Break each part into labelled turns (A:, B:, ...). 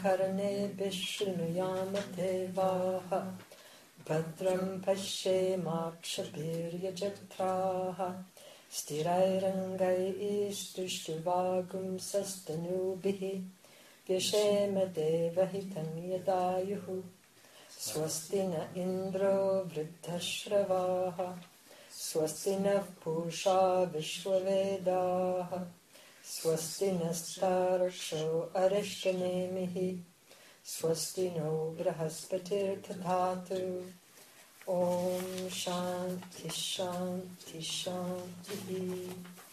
A: karne vishnuyama devaha Bhadram pashemakshapirya jatraha Sthirairangai istushtivagum sastanubihi Vyashema devahitam yadayuhu Swasti na indro vriddhashravaha Swasti na pusha vishwavedaha Swasti nastaraksho arishtanemihi Swasti no brahaspatir tadhatu Om Shanti Shanti Shanti.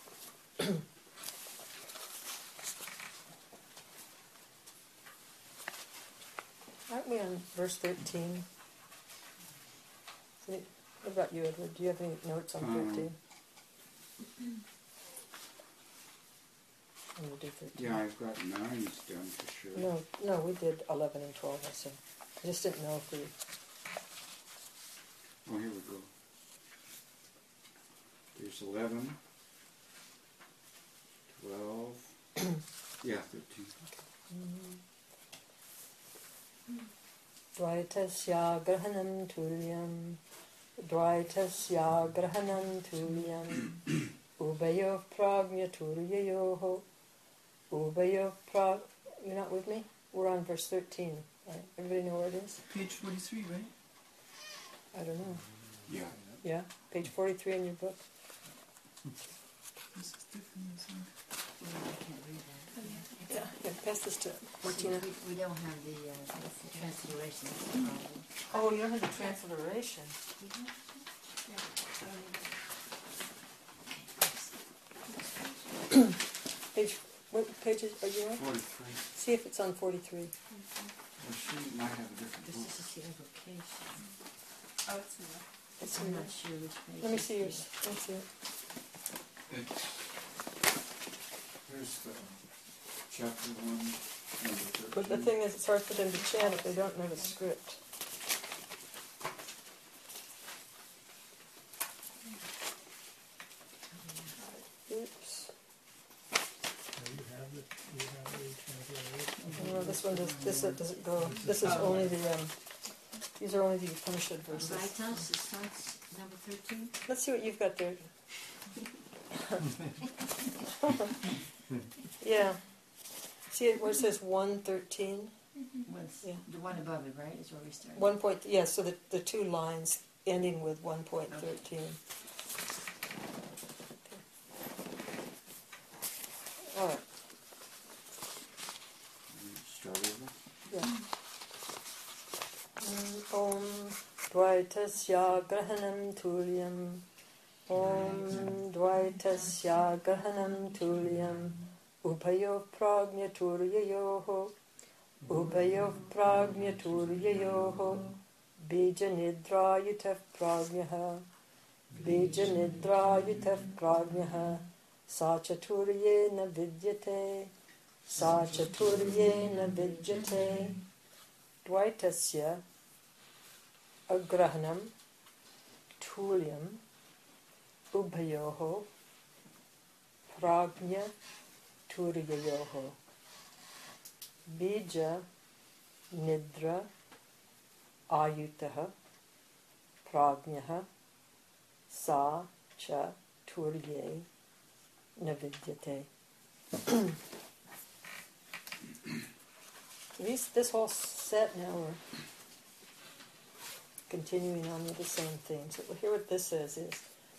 A: Aren't we on verse 13? What about you, Edward? Do you have any notes on 13? I'm going to do 13.
B: Yeah, I've got 9s down for sure.
A: No, we did 11 and 12, I think. I just didn't know if we...
B: Oh, here we go. There's 11, 12, yeah, 13.
A: Dvaitasya grahanam tulyam Dvaitasya grahanam tulyam Ubayo pragnya turyayoho Ubayo prag... You're not with me? We're on verse 13, right? Everybody know where it is?
C: Page 43, right?
A: I don't know.
B: Yeah.
A: Yeah? Page 43 in your book?
C: This is different, isn't it?
D: Well, I can't read that.
A: Yeah, pass this to Martina.
D: We don't have the transliteration. That's the problem.
A: Oh, you don't have the transliteration. What pages are you on?
B: 43.
A: See if it's on 43.
B: Well, she might have a different
D: This
B: book.
D: is just the invocation.
C: Oh, it's not.
A: It's
D: I'm
A: in
D: not
A: there.
D: sure which page.
A: Let me see yours. Let me see it.
B: Here's the chapter 1, number 13.
A: But the thing is, it's hard for them to chant if they don't know the script. Oops. No, this one does. This doesn't go. This is only the. These are only the Upanishad verses.
D: Vitas, it starts number 13.
A: Let's see what you've got there. Yeah. See it where it says 113? Yeah.
D: The one above it, right, is where we start.
A: 1 point. Yeah. So the two lines ending with 1.13. All right.
B: Start over.
A: Yeah. Om Dvaitasya Grahanam Tulyam Om Dvaitasya Grahanam Tulyam Upayo Pragnya Turyayoho Upayo Pragnya Turyayoho Bija Nidrayutaf Pragnyaha Bija Nidrayutaf Pragnyaha Sachaturye na vidyate Sachaturye na vidyate Dvaitasya Agrahanam Tulyam Ubhayoho Pragnya Turyayoho Bija Nidra Ayutaha Pragnyaha Sa Cha Turye Navidyate. This whole set now we're continuing on with the same thing. So here what this says is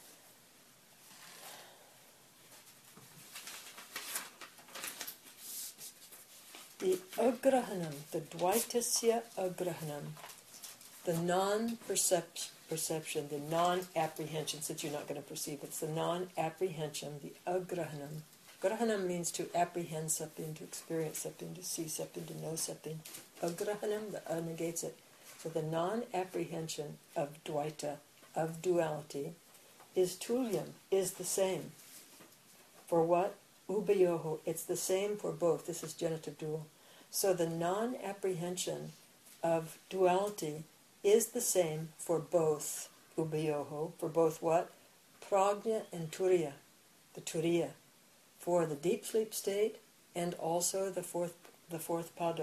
A: the agrahanam, the dvaitasya agrahanam, the non-perception, the non-apprehension, since you're not going to perceive, it's the non-apprehension, the agrahanam. Grahanam means to apprehend something, to experience something, to see something, to know something. Agrahanam, the negates it. So the non-apprehension of dvaita, of duality, is tulyam, is the same. For what? Ubayoho, it's the same for both. This is genitive dual. So the non-apprehension of duality is the same for both. Ubayoho, for both what? Prajna and turiya, the turiya, for the deep sleep state and also the fourth pada,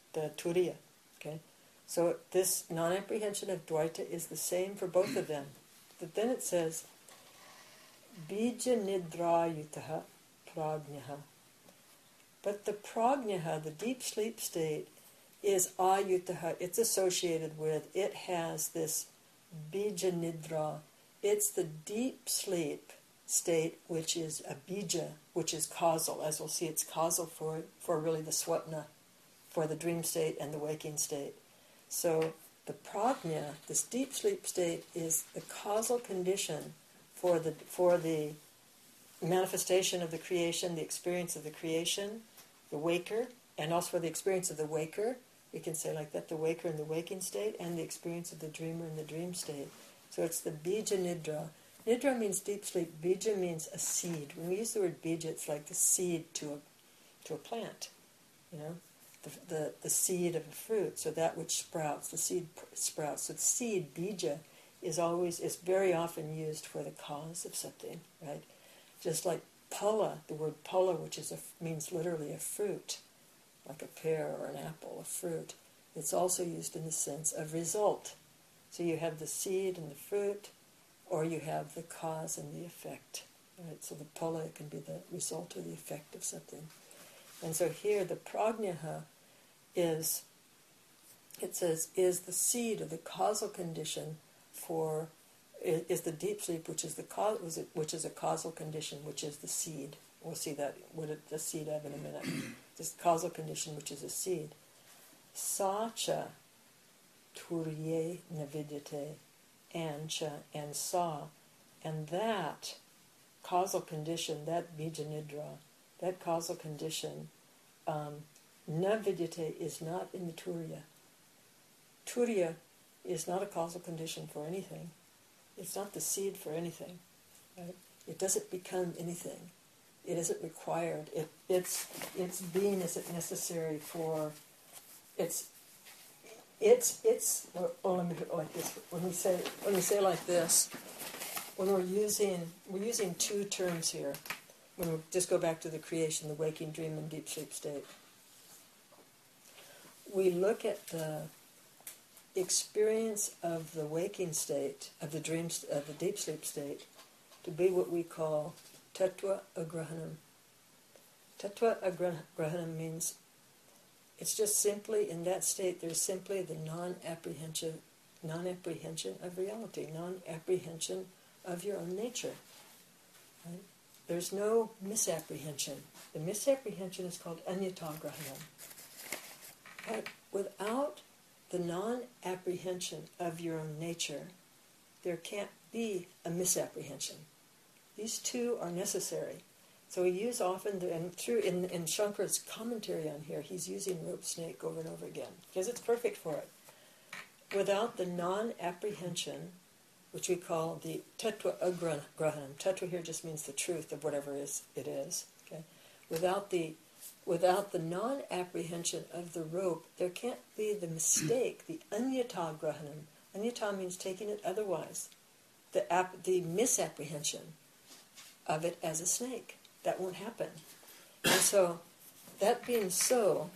A: the turiya. Okay, so this non-apprehension of Dvaita is the same for both of them. But then it says, bija nidra yutaha prajnaha. But the prajnaha, the deep sleep state, is ayutaha. It's associated with, it has this bija nidra. It's the deep sleep state, which is a bija, which is causal. As we'll see, it's causal for really the swapna, for the dream state and the waking state. So the prajna, this deep sleep state, is the causal condition for the manifestation of the creation, the experience of the creation, the waker, and also for the experience of the waker. We can say like that, the waker in the waking state, and the experience of the dreamer in the dream state. So it's the bija nidra. Nidra means deep sleep. Bija means a seed. When we use the word bija, it's like the seed to a plant, you know, the seed of a fruit. So that which sprouts, the seed sprouts. So the seed, bija, is very often used for the cause of something, right? Just like phala, the word phala, which means literally a fruit, like a pear or an apple, a fruit. It's also used in the sense of result. So you have the seed and the fruit, or you have the cause and the effect. Right? So the phala can be the result or the effect of something. And so here the prajnaha is the seed or the causal condition is the deep sleep, which is a causal condition, which is the seed. We'll see that the seed of in a minute. This causal condition, which is a seed. Sacha turye navidyate, and sa, and that causal condition, that bija nidra, that causal condition, navidyate, is not in the turiya. Turiya is not a causal condition for anything. It's not the seed for anything. Right? It doesn't become anything. It isn't required. Its being isn't necessary for its. Let me put it like this. When we say like this, when we're using two terms here. When we just go back to the creation, the waking, dream, and deep sleep state. We look at the experience of the waking state, of the deep sleep state, to be what we call tattva agrahanam. Tattva agrahanam means it's just simply, in that state, there's simply the non-apprehension of reality, non-apprehension of your own nature. Right? There's no misapprehension. The misapprehension is called anyatagrahanam. But without the non-apprehension of your own nature, there can't be a misapprehension. These two are necessary. So we use often, in Shankara's commentary on here, he's using rope snake over and over again, because it's perfect for it. Without the non-apprehension, which we call the tattva agrahanam. Tattva here just means the truth of whatever it is. Okay? Without the non-apprehension of the rope, there can't be the mistake, the anyatagrahanam. Anyata means taking it otherwise. The misapprehension of it as a snake. That won't happen. And so, that being so,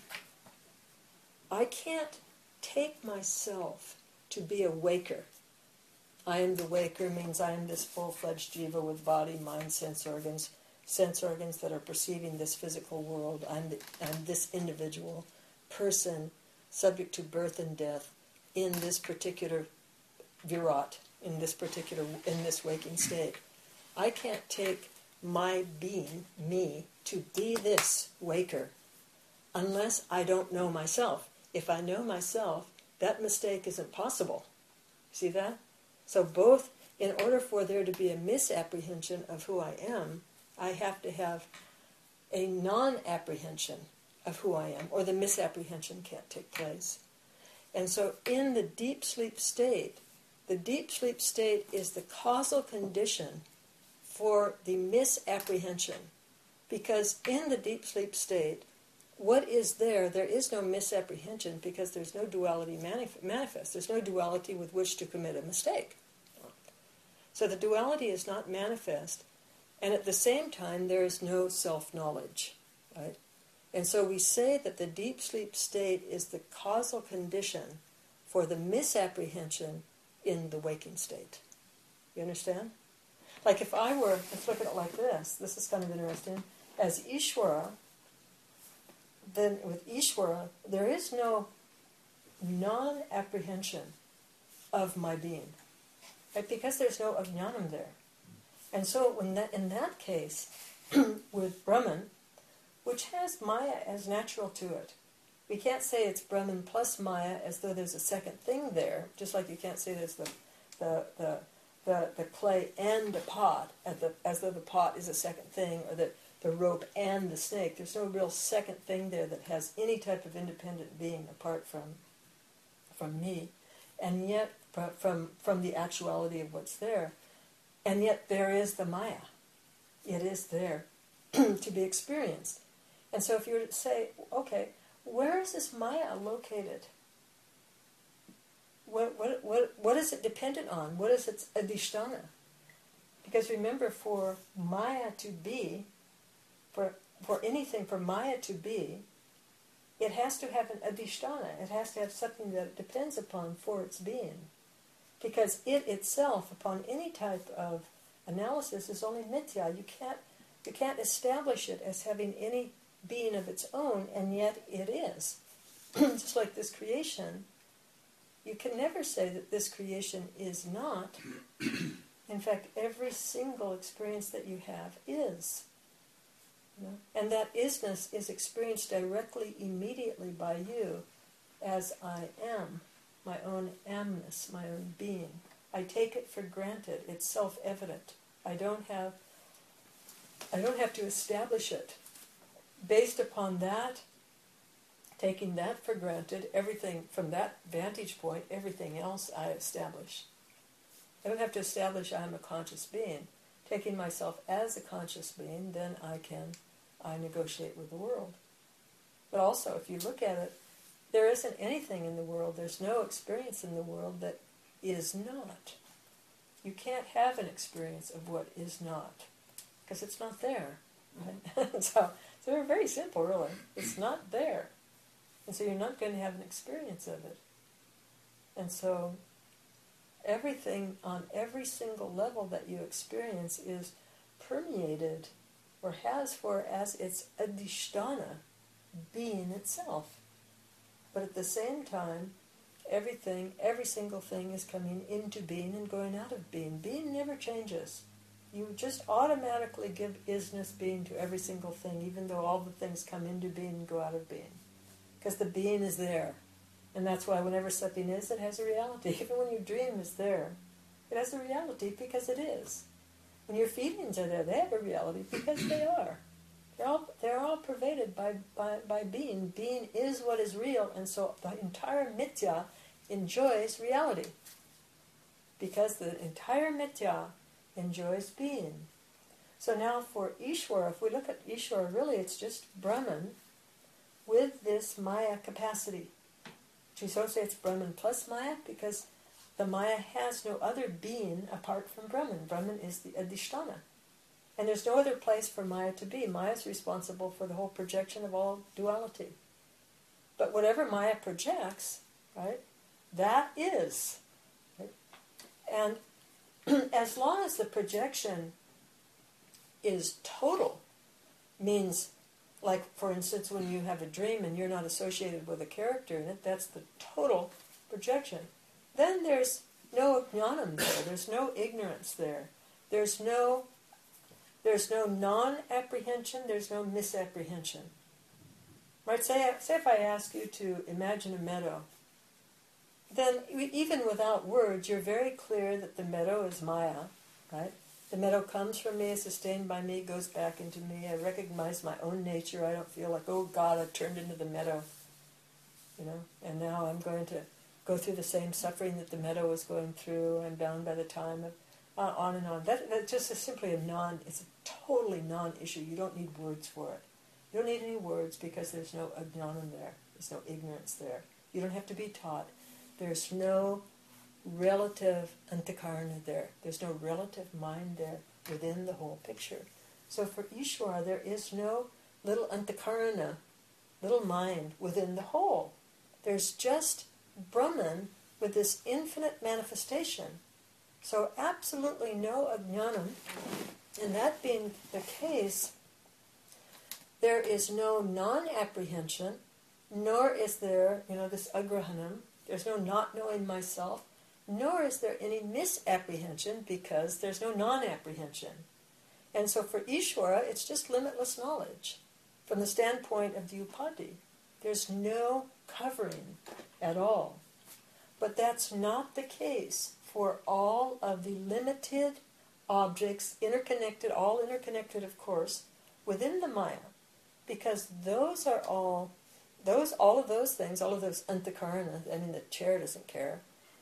A: I can't take myself to be a waker. I am the waker means I am this full-fledged jiva with body, mind, sense organs that are perceiving this physical world. I'm this individual person subject to birth and death in this particular virat, in this waking state. I can't take my being, me, to be this waker unless I don't know myself. If I know myself, that mistake isn't possible. See that? So both, in order for there to be a misapprehension of who I am, I have to have a non-apprehension of who I am, or the misapprehension can't take place. And so in the deep sleep state is the causal condition for the misapprehension. Because in the deep sleep state, what is there? There is no misapprehension because there's no duality manifest. There's no duality with which to commit a mistake. So the duality is not manifest, and at the same time there is no self-knowledge. Right? And so we say that the deep sleep state is the causal condition for the misapprehension in the waking state. You understand? Like if I were, let's look at it like this. This is kind of interesting. As Ishvara, then with Ishvara, there is no non-apprehension of my being. Right? Because there's no ajnanam there. And so in that case, with Brahman, which has Maya as natural to it, we can't say it's Brahman plus Maya as though there's a second thing there, just like you can't say there's the clay and the pot, as though the pot is a second thing, or that the rope and the snake. There's no real second thing there that has any type of independent being apart from me, and yet from the actuality of what's there. And yet there is the Maya. It is there to be experienced. And so if you were to say, okay, where is this Maya located? What is it dependent on? What is its adhisthana? Because remember, for Maya to be, for anything, for Maya to be, it has to have an adhisthana. It has to have something that it depends upon for its being. Because it itself, upon any type of analysis, is only mithya. You can't establish it as having any being of its own, and yet it is. Just like this creation, you can never say that this creation is not. In fact, every single experience that you have is. You know? And that isness is experienced directly, immediately by you as I am, my own amness, my own being. I take it for granted. It's self-evident. I don't have to establish it. Based upon that, taking that for granted, everything from that vantage point, everything else I establish. I don't have to establish I am a conscious being. Taking myself as a conscious being, then I negotiate with the world. But also, if you look at it, there isn't anything in the world, there's no experience in the world that is not. You can't have an experience of what is not, because it's not there. Right? So they're very simple, really. It's not there. And so you're not going to have an experience of it. And so everything on every single level that you experience is permeated or has for as its adhisthana being itself. But at the same time, every single thing is coming into being and going out of being. Being never changes. You just automatically give isness being to every single thing, even though all the things come into being and go out of being. Because the being is there. And that's why whenever something is, it has a reality. Even when your dream is there, it has a reality because it is. When your feelings are there, they have a reality because they are. They're all pervaded by being. Being is what is real, and so the entire mithya enjoys reality. Because the entire mithya enjoys being. So now for Ishvara, if we look at Ishvara, really it's just Brahman with this Maya capacity. We don't say it's Brahman plus Maya because the Maya has no other being apart from Brahman. Brahman is the adhisthana. And there's no other place for Maya to be. Maya is responsible for the whole projection of all duality. But whatever Maya projects, right, that is. Right? And as long as the projection is total, means, like, for instance, when you have a dream and you're not associated with a character in it, that's the total projection. Then there's no jnanam there. There's no ignorance there. There's no non-apprehension. There's no misapprehension. Right? Say if I ask you to imagine a meadow, then even without words, you're very clear that the meadow is Maya, right? The meadow comes from me, is sustained by me, goes back into me. I recognize my own nature. I don't feel like, oh God, I've turned into the meadow, you know, and now I'm going to go through the same suffering that the meadow was going through. I'm bound by the time of, on and on. That just is simply it's a totally non-issue. You don't need words for it. You don't need any words because there's no ajnanam there. There's no ignorance there. You don't have to be taught. There's no relative antakarana there. There's no relative mind there within the whole picture. So for Ishvara, there is no little antakarana little mind within the whole. There's just Brahman with this infinite manifestation. So absolutely no ajnanam. And that being the case, there is no non-apprehension, nor is there, this agrahanam. There's no not knowing myself, nor is there any misapprehension because there's no non-apprehension. And so for Ishvara, it's just limitless knowledge. From the standpoint of the Upadhi, there's no covering at all. But that's not the case for all of the limited objects, interconnected, all interconnected, of course, within the Maya. Because those are all of those things, all of those antakaranas, the chair doesn't care,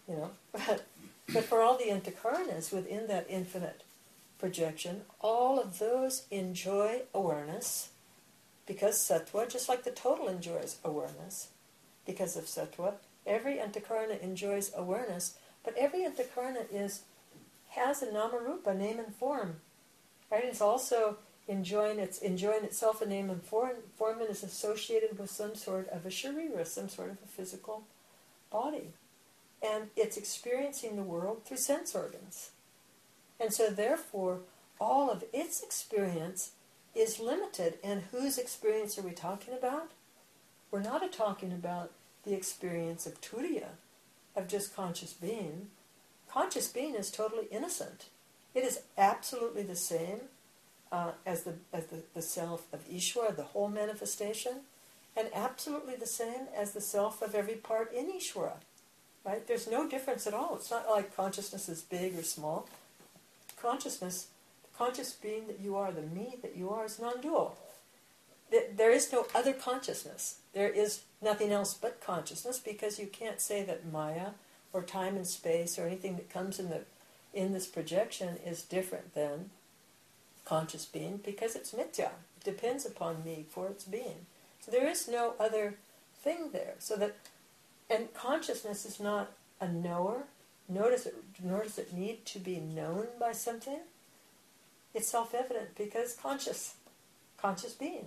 A: but for all the antakaranas within that infinite projection, all of those enjoy awareness, because sattva, just like the total enjoys awareness, because of sattva, every antakarana enjoys awareness, but every antakarana has a namarupa, name and form, right? It's also enjoying itself a name and form, and is associated with some sort of a sharira, some sort of a physical body. And it's experiencing the world through sense organs. And so therefore, all of its experience is limited. And whose experience are we talking about? We're not talking about the experience of turiya, of just conscious being. Conscious being is totally innocent. It is absolutely the same as the self of Ishvara, the whole manifestation, and absolutely the same as the self of every part in Ishvara. Right? There's no difference at all. It's not like consciousness is big or small. Consciousness, the conscious being that you are, the me that you are, is non-dual. There is no other consciousness. There is nothing else but consciousness, because you can't say that Maya or time and space or anything that comes in this projection is different than conscious being, because it's mithya. It depends upon me for its being. So there is no other thing there. And consciousness is not a knower, nor does it need to be known by something. It's self-evident because conscious being.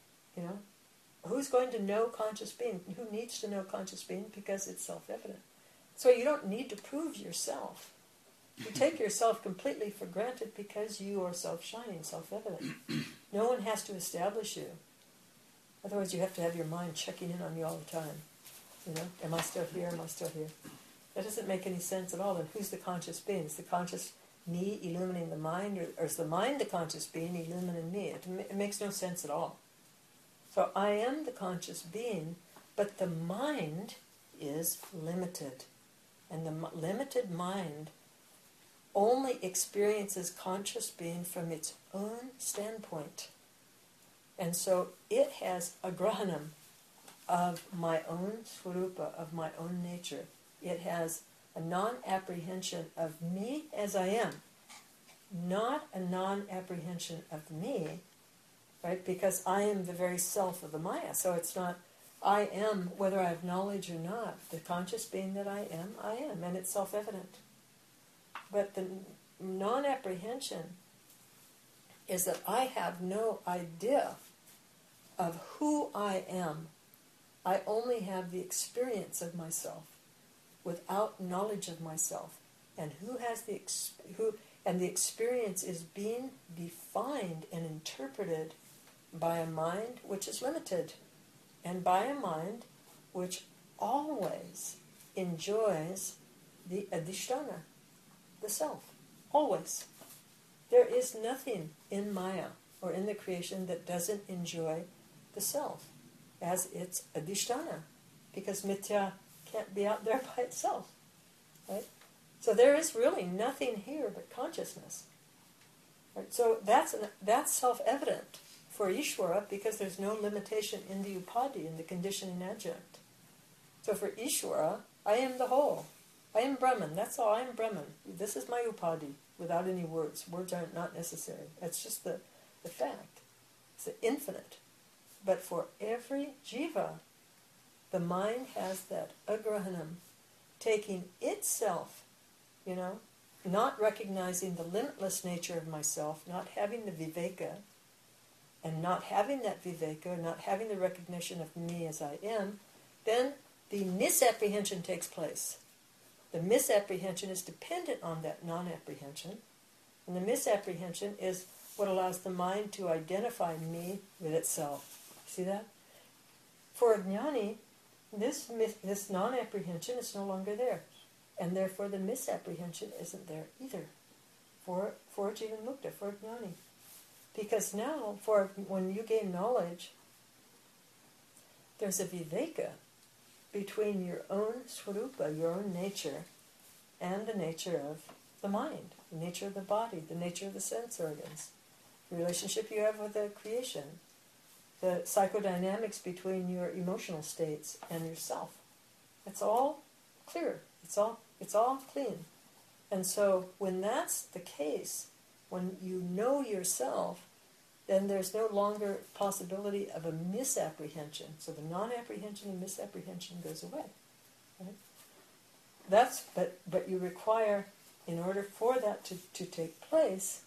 A: Who's going to know conscious being? Who needs to know conscious being? Because it's self-evident. So you don't need to prove yourself. You take yourself completely for granted because you are self-shining, self-evident. No one has to establish you. Otherwise you have to have your mind checking in on you all the time. Am I still here? Am I still here? That doesn't make any sense at all. Then who's the conscious being? Is the conscious me illuminating the mind, or is the mind the conscious being illuminating me? It makes no sense at all. So I am the conscious being, but the mind is limited. And the limited mind only experiences conscious being from its own standpoint. And so it has a grahanam of my own swarupa, of my own nature. It has a non-apprehension of me as I am, not a non-apprehension of me, right? Because I am the very self of the Maya. So it's not I am, whether I have knowledge or not. The conscious being that I am, and it's self-evident. But the non-apprehension is that I have no idea of who I am. I only have the experience of myself without knowledge of myself. And the experience is being defined and interpreted by a mind which is limited, and by a mind which always enjoys the adhisthana, the self. Always. There is nothing in Maya or in the creation that doesn't enjoy the self as its adhisthana, because mithya can't be out there by itself. Right? So there is really nothing here but consciousness. Right? So that's self-evident for Ishvara, because there's no limitation in the upadhi, in the conditioning adjunct. So for Ishvara, I am the whole. I am Brahman. That's all. I am Brahman. This is my upadhi, without any words. Words are not necessary. That's just the fact. It's the infinite. But for every jiva, the mind has that agrahanam, taking itself, not recognizing the limitless nature of myself, not having the viveka, and not having that viveka, not having the recognition of me as I am, then the misapprehension takes place. The misapprehension is dependent on that non-apprehension, and the misapprehension is what allows the mind to identify me with itself. See that? For a jnani, this non-apprehension is no longer there, and therefore the misapprehension isn't there either. For Jivan Mukta, for a jnani. Because now, when you gain knowledge, there's a viveka between your own swarupa, your own nature, and the nature of the mind, the nature of the body, the nature of the sense organs, the relationship you have with the creation, the psychodynamics between your emotional states and yourself. It's all clear. It's all clean. And so when that's the case, when you know yourself, then there's no longer possibility of a misapprehension. So the non-apprehension and misapprehension goes away. Right? But you require, in order for that to take place,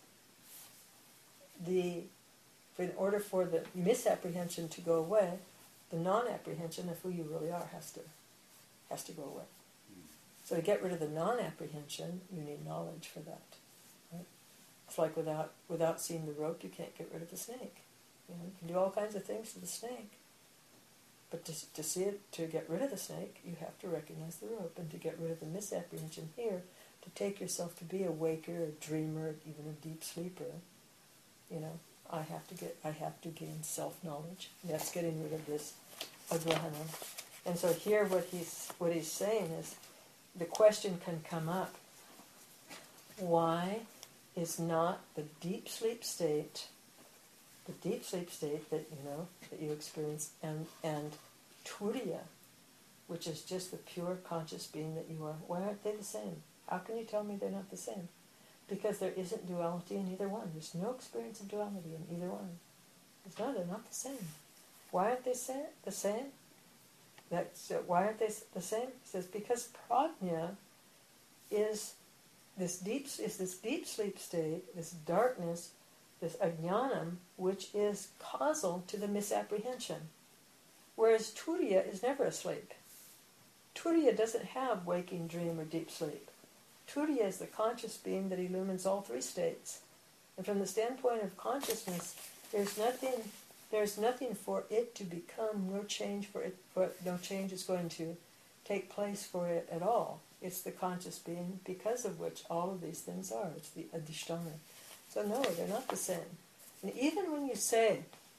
A: in order for the misapprehension to go away, the non-apprehension of who you really are has to go away. So to get rid of the non-apprehension, you need knowledge for that. Right? It's like without seeing the rope, you can't get rid of the snake. You can do all kinds of things to the snake, but to see it, to get rid of the snake, you have to recognize the rope, and to get rid of the misapprehension here, to take yourself to be a waker, a dreamer, even a deep sleeper. I have to gain self-knowledge. That's getting rid of this agrahana. And so here, what he's saying is, the question can come up: why is not the deep sleep state that you experience, and turiya, which is just the pure conscious being that you are, why aren't they the same? How can you tell me they're not the same? Because there isn't duality in either one. There's no experience of duality in either one. They're not the same. Why aren't they the same? Why aren't they the same? He says, because prajna is this deep sleep state, this darkness, this ajnanam, which is causal to the misapprehension. Whereas turiya is never asleep. Turiya doesn't have waking, dream, or deep sleep. Turiya is the conscious being that illumines all three states. And from the standpoint of consciousness, there's nothing for it to become, no change is going to take place for it at all. It's the conscious being because of which all of these things are. It's the adhisthana. So no, they're not the same. And even when you say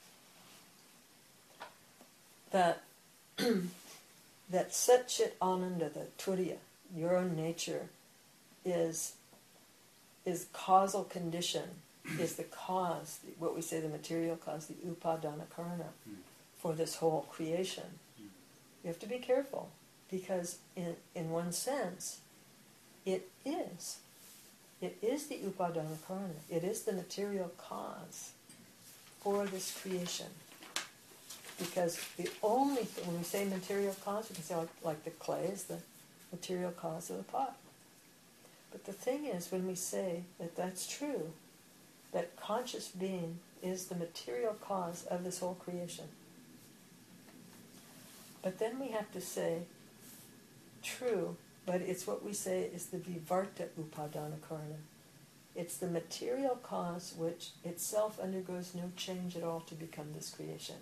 A: that that Sat Chit Ananda, the turiya, your own nature, is causal condition, is the cause, what we say the material cause, the upadana karana, for this whole creation. You have to be careful, because in one sense, it is the upadana karana. It is the material cause for this creation. Because the only thing, when we say material cause, we can say like the clay is the material cause of the pot. But the thing is, when we say that that's true, that conscious being is the material cause of this whole creation. But then we have to say, true, but it's what we say is the vivarta upadana karana. It's the material cause which itself undergoes no change at all to become this creation.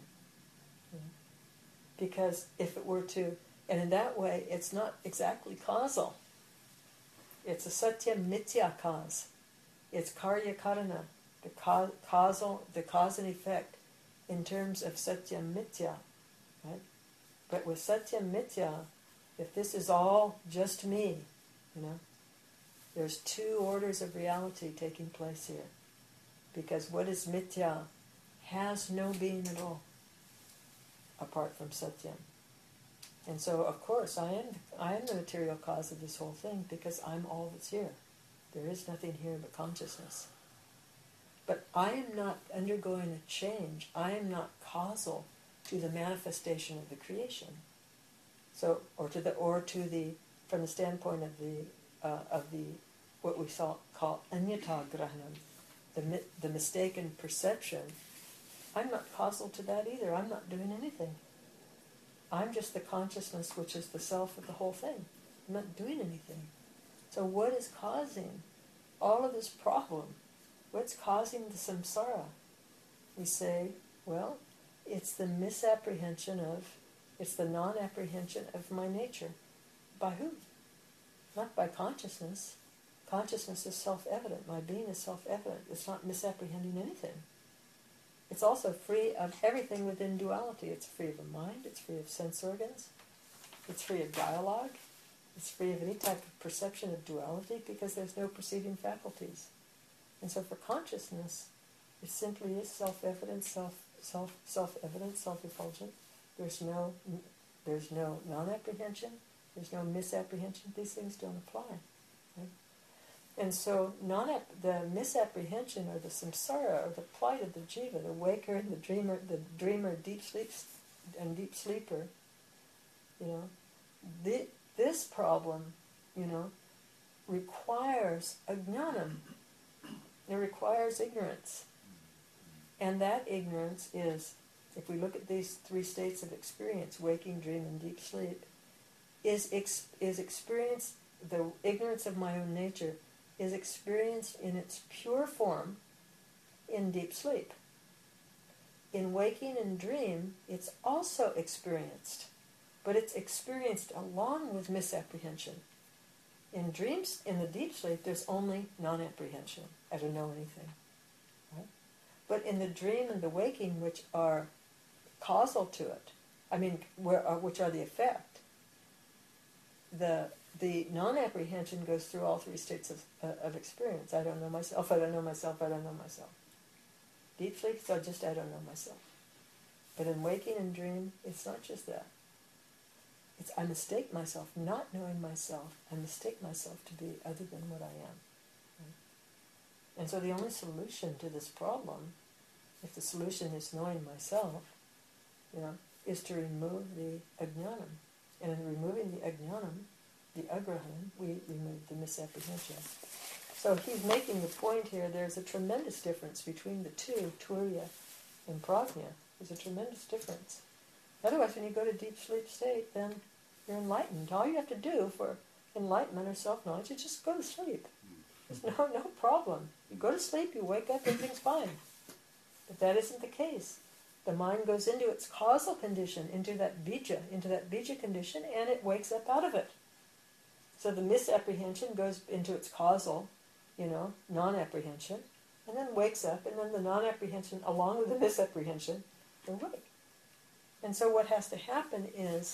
A: Because if it were to, and in that way, it's not exactly causal. It's a satya mithya cause. It's karya karana, the cause and effect in terms of satya mithya, right? But with satya mithya, if this is all just me, there's two orders of reality taking place here. Because what is mithya has no being at all, apart from satyam. And so, of course, I am the material cause of this whole thing, because I'm all that's here. There is nothing here but consciousness. But I am not undergoing a change. I am not causal to the manifestation of the creation. So, from the standpoint of the what we call anyata grahanam, the mistaken perception I'm not causal to that either. I'm not doing anything. I'm just the consciousness, which is the self of the whole thing. I'm not doing anything. So what is causing all of this problem? What's causing the samsara? We say, well, it's the it's the non-apprehension of my nature. By who? Not by consciousness. Consciousness is self-evident. My being is self-evident. It's not misapprehending anything. It's also free of everything within duality. It's free of a mind. It's free of sense organs. It's free of dialogue. It's free of any type of perception of duality because there's no perceiving faculties. And so for consciousness, it simply is self-evident, self-evident, self-effulgent. There's no non-apprehension. There's no misapprehension. These things don't apply. Right? And so the misapprehension or the samsara or the plight of the jiva, the waker and the dreamer, deep sleeper, this problem, requires ajnanam. It requires ignorance. And that ignorance is, if we look at these three states of experience, waking, dream, and deep sleep, is experienced, the ignorance of my own nature is experienced in its pure form in deep sleep. In waking and dream, it's also experienced, but it's experienced along with misapprehension. In dreams, in the deep sleep, there's only non-apprehension. I don't know anything. Right? But in the dream and the waking, which are causal to it, which are the effect, the non-apprehension goes through all three states of experience. I don't know myself, I don't know myself, I don't know myself. Deep sleep, so just I don't know myself. But in waking and dream, it's not just that. It's I mistake myself, not knowing myself, I mistake myself to be other than what I am. Right? And so the only solution to this problem, if the solution is knowing myself, is to remove the ajnanam. And in removing the ajnanam, the agrahanam, we remove the misapprehension. So he's making the point here, there's a tremendous difference between the two, turiya and prajna. There's a tremendous difference. Otherwise, when you go to deep sleep state, then you're enlightened. All you have to do for enlightenment or self-knowledge is just go to sleep. There's no problem. You go to sleep, you wake up, everything's fine. But that isn't the case. The mind goes into its causal condition, into that bija condition, and it wakes up out of it. So the misapprehension goes into its causal, non-apprehension, and then wakes up, and then the non-apprehension, along with the misapprehension, are awake. And so what has to happen is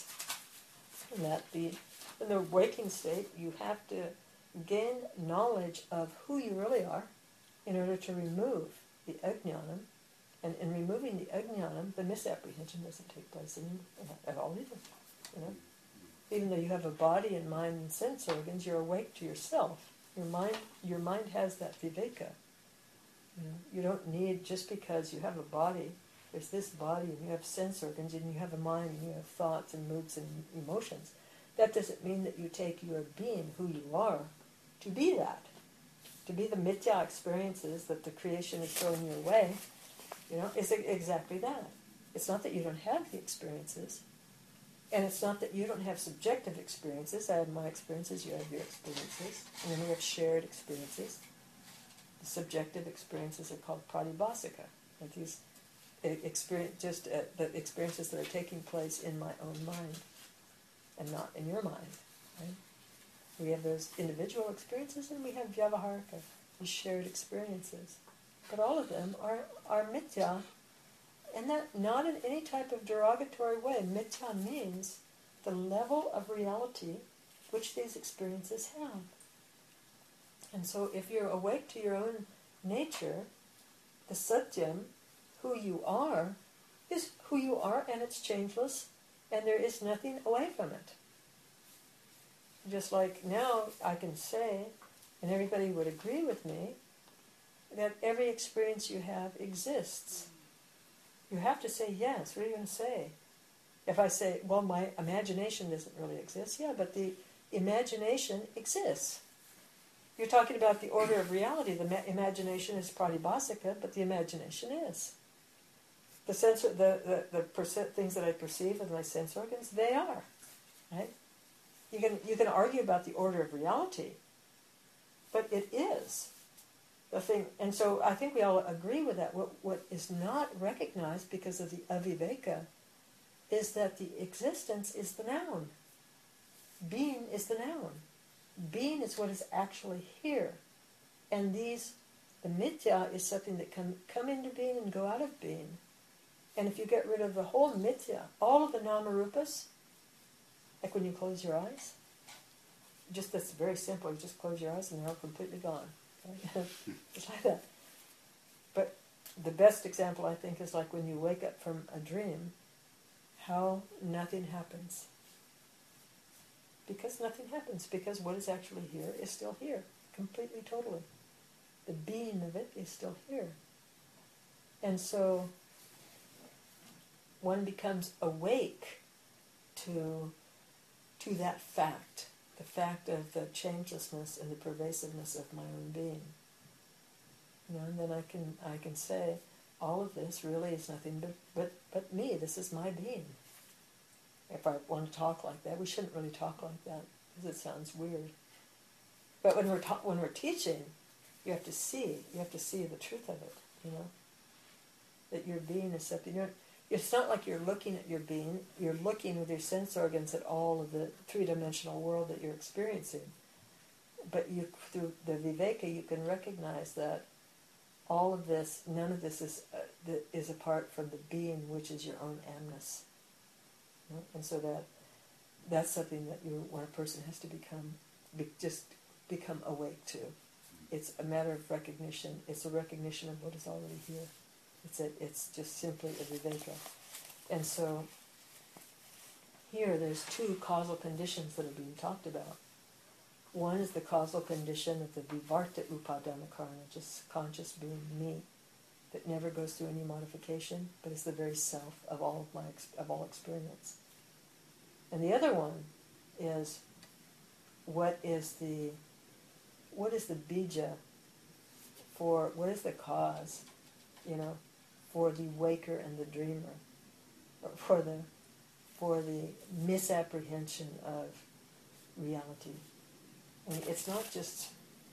A: that in the waking state, you have to gain knowledge of who you really are in order to remove the ajnanam. And in removing the ajnanam, the misapprehension doesn't take place at all either. Even though you have a body and mind and sense organs, you're awake to yourself. Your mind has that viveka. You don't need, just because you have a body, there's this body and you have sense organs and you have a mind and you have thoughts and moods and emotions. That doesn't mean that you take your being, who you are, to be that. To be the mithya experiences that the creation is throwing your way. It's exactly that. It's not that you don't have the experiences, and it's not that you don't have subjective experiences. I have my experiences, you have your experiences, and then we have shared experiences. The subjective experiences are called pratibhasika. These the experiences that are taking place in my own mind, and not in your mind. Right? We have those individual experiences, and we have vyavaharika, these shared experiences. But all of them are mithya, and that not in any type of derogatory way. Mithya means the level of reality which these experiences have. And so if you're awake to your own nature, the satyam, who you are, is who you are, and it's changeless, and there is nothing away from it. Just like now I can say, and everybody would agree with me, that every experience you have exists. You have to say yes. What are you going to say? If I say, well, my imagination doesn't really exist, yeah, but the imagination exists. You're talking about the order of reality. The imagination is pratibhasika, but the imagination is. things that I perceive with my sense organs, they are, right? You can argue about the order of reality, but it is the thing. And so I think we all agree with that. What is not recognized because of the aviveka is that the existence is the noun. Being is the noun. Being is what is actually here. And the mithya is something that can come into being and go out of being. And if you get rid of the whole mithya, all of the namarupas, like when you close your eyes, just that's very simple. You just close your eyes and they're all completely gone. Right? Just like that. But the best example, I think, is like when you wake up from a dream, how nothing happens. Because nothing happens. Because what is actually here is still here. Completely, totally. The being of it is still here. And so one becomes awake to that fact, the fact of the changelessness and the pervasiveness of my own being. And then I can say, all of this really is nothing but me. This is my being. If I want to talk like that, we shouldn't really talk like that because it sounds weird. But when we're teaching, you have to see the truth of it. That your being is something. It's not like you're looking at your being. You're looking with your sense organs at all of the three-dimensional world that you're experiencing. But through the viveka, you can recognize that all of this, none of this is apart from the being, which is your own amness. And so that's something that when a person has to become awake to. It's a matter of recognition. It's a recognition of what is already here. It's just simply a viveka. And so here there's two causal conditions that are being talked about. One is the causal condition of the vivarta upadana karana, just conscious being me, that never goes through any modification, but is the very self of all experience. And the other one is what is the bija for, what is the cause, for the waker and the dreamer, or for the misapprehension of reality. I mean, it's not just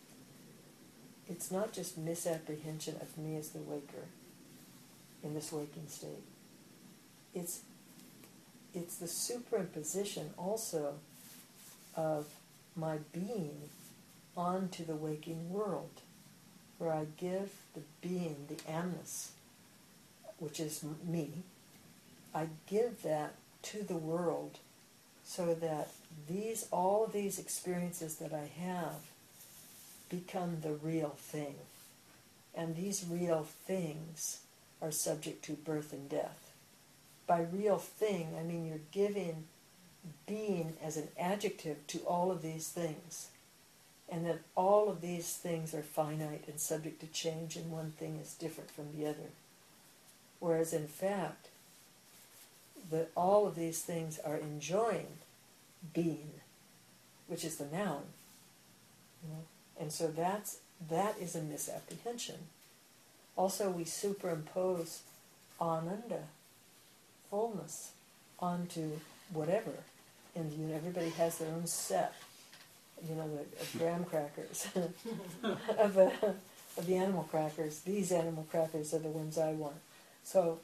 A: misapprehension of me as the waker in this waking state. It's the superimposition also of my being onto the waking world, where I give the being, the amness, which is me, I give that to the world so that all of these experiences that I have become the real thing. And these real things are subject to birth and death. By real thing, I mean you're giving being as an adjective to all of these things. And that all of these things are finite and subject to change, and one thing is different from the other. Whereas in fact, all of these things are enjoying being, which is the noun. And so that is a misapprehension. Also, we superimpose ananda, fullness, onto whatever. And everybody has their own set. The graham crackers of the animal crackers. These animal crackers are the ones I want. So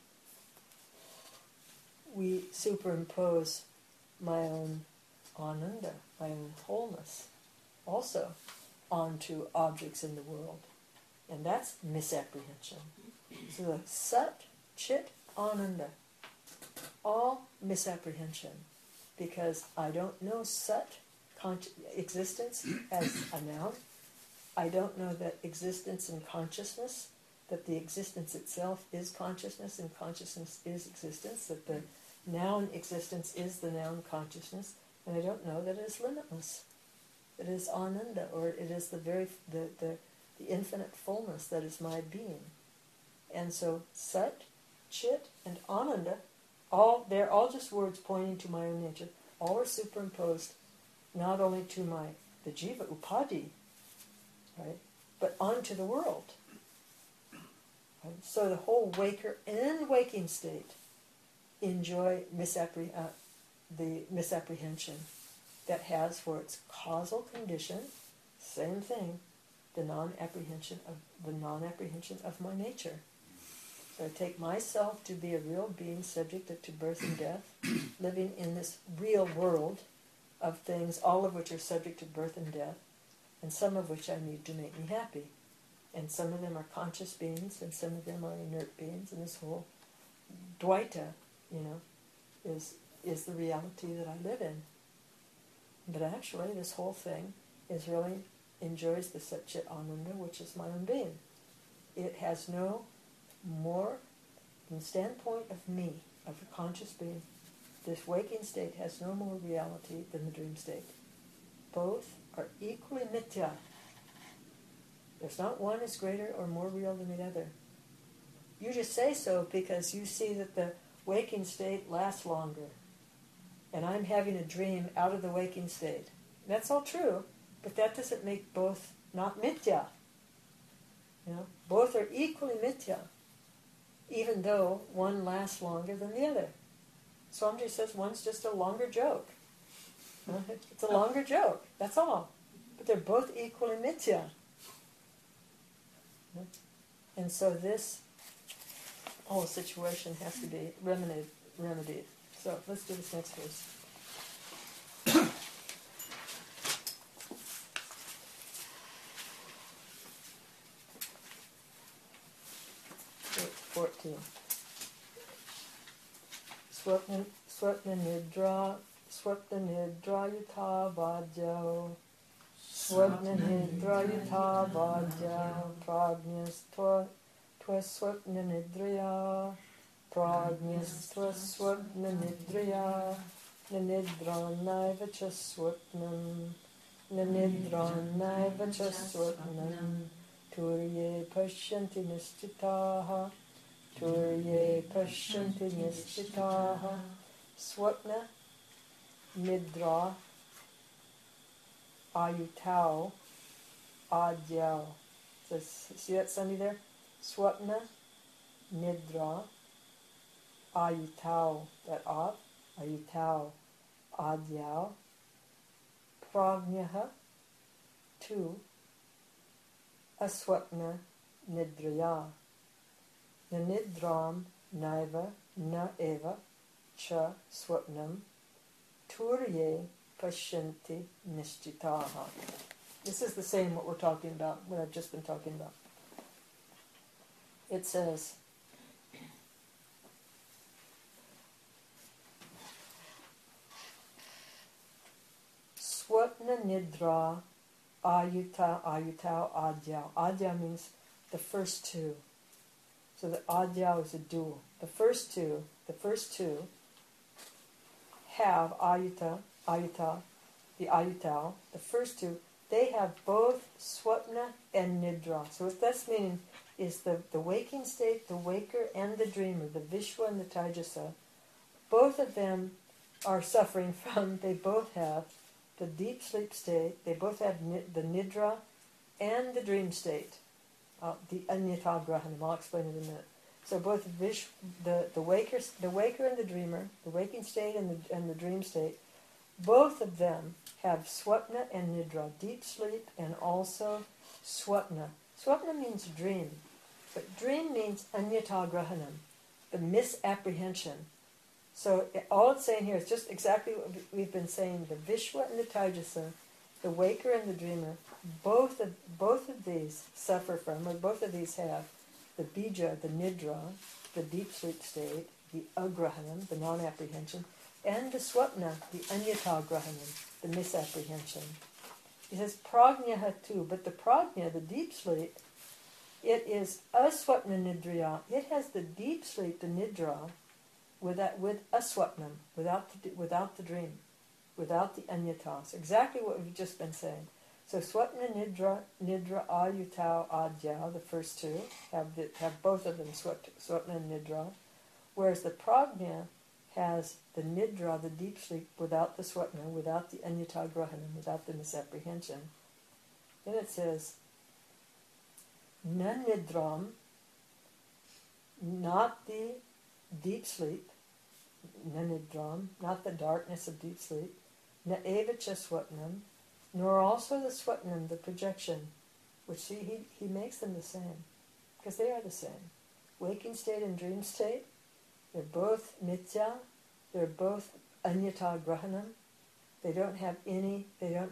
A: we superimpose my own ananda, my own wholeness, also onto objects in the world. And that's misapprehension. So the sat, chit, ananda, all misapprehension. Because I don't know sat, existence, as a noun. I don't know that existence and consciousness, that the existence itself is consciousness and consciousness is existence, that the noun existence is the noun consciousness, and I don't know that it is limitless. It is ananda, or it is the infinite fullness that is my being. And so sat, chit, and ananda, they're all just words pointing to my own nature. All are superimposed not only to the jiva upadhi, right, but onto the world. Right? So the whole waker and waking state enjoy the misapprehension that has for its causal condition, same thing, the non-apprehension of my nature. So I take myself to be a real being subject to birth and death, living in this real world of things, all of which are subject to birth and death, and some of which I need to make me happy. And some of them are conscious beings, and some of them are inert beings, and this whole Dvaita, is the reality that I live in. But actually, this whole thing enjoys the Satchit Ananda, which is my own being. It has no more, from the standpoint of me, of a conscious being, this waking state has no more reality than the dream state. Both are equally mithya. There's not one is greater or more real than the other. You just say so because you see that the waking state lasts longer. And I'm having a dream out of the waking state. That's all true, but that doesn't make both not mithya. Both are equally mithya, even though one lasts longer than the other. Swamiji says one's just a longer joke. It's a longer joke, that's all. But they're both equally mithya. And so this whole situation has to be remedied. So let's do this next verse. 14. Swapna nidra yutha vajyo. Swapna nidra yutha vajyo. Prajnas tva swapna nidraya. Prajnas tva swapna nidraya. Nanidranaiva cha swapnam. Nanidranaiva cha swapnam. Turye pashyanti nishchitaha. Turye pashyanti nishchitaha. Swapna nidra ayutau adyau. So see that Sunday there? Swapna nidra ayutau. That ayutau adyau. Prajnaha tu aswapna nidraya. Nanidram naiva na eva cha swapnam turye pashyanti nishchitaha. This is the same what we're talking about, what I've just been talking about. It says, Swapna nidra ayutau adyau. Adyau means the first two. So the adyau is a dual. The first two have ayuta, the ayutau. The first two, they have both swapna and nidra. So what that's meaning is the waking state, the waker and the dreamer, the Vishwa and the Taijasa, both of them are suffering from, they both have the deep sleep state, they both have the nidra and the dream state, the anyata grahanam. I'll explain it in a minute. So both the waker and the dreamer, the waking state and the dream state, both of them have swapna and nidra, deep sleep and also swapna. Swapna means dream, but dream means anyata grahanam, the misapprehension. So all it's saying here is just exactly what we've been saying. The Vishwa and the Taijasa, the waker and the dreamer, both of these suffer from, or both of these have, the bija, the nidra, the deep sleep state, the agrahanam, the non-apprehension, and the swapna, the anyata grahanam, the misapprehension. He says prajnaha too, but the prajna, the deep sleep, it is aswapna nidraya. It has the deep sleep, the nidra, with aswapnam, without the dream, without the anyata. So exactly what we've just been saying. So swapna nidra ayutau adyau, the first two have both of them swapna and nidra, whereas the prajna has the nidra, the deep sleep, without the swapna, without the anyata grahanam, without the misapprehension. Then it says na nidram not the deep sleep, nanidram, not the darkness of deep sleep, na evacha swapnam, nor also the swapnam, the projection, which see, he makes them the same, because they are the same. Waking state and dream state, they're both mithya, they're both anyata grahanam. They don't have any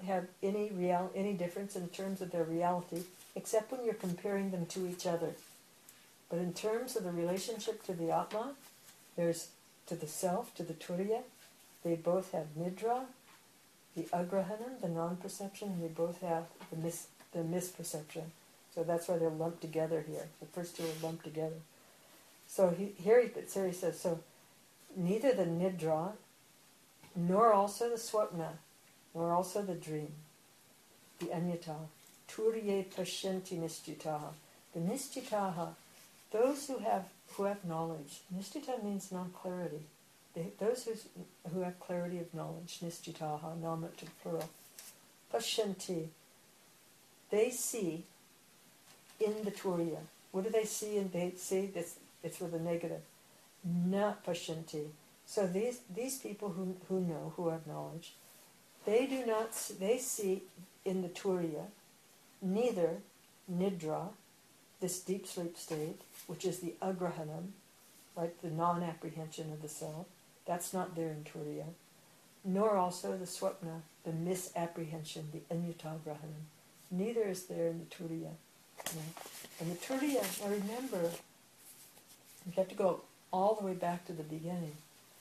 A: any difference in terms of their reality, except when you're comparing them to each other. But in terms of the relationship to the Atma, there's to the self, to the Turiya, they both have nidra, the agrahanam, the non-perception, and they both have the misperception. So that's why they're lumped together here. The first two are lumped together. So here he says, so neither the nidra, nor also the swapna, nor also the dream, the anyata, turiye pashyanti nishtitaha. The nishtitaha, those who have knowledge. Nishtita means non-clarity. Those who have clarity of knowledge, nishtitaha, nama to plural. Pashyanti, they see in the turiya. What do they see? And they see this. It's with a negative. Na pashyanti. So these people who know, who have knowledge, they do not. They see in the turiya neither nidra, this deep sleep state, which is the agrahanam, right, the non-apprehension of the self. That's not there in turiya. Nor also the swapna, the misapprehension, the anyutagrahanam. Neither is there in the turiya. And the turiya, now remember, you have to go all the way back to the beginning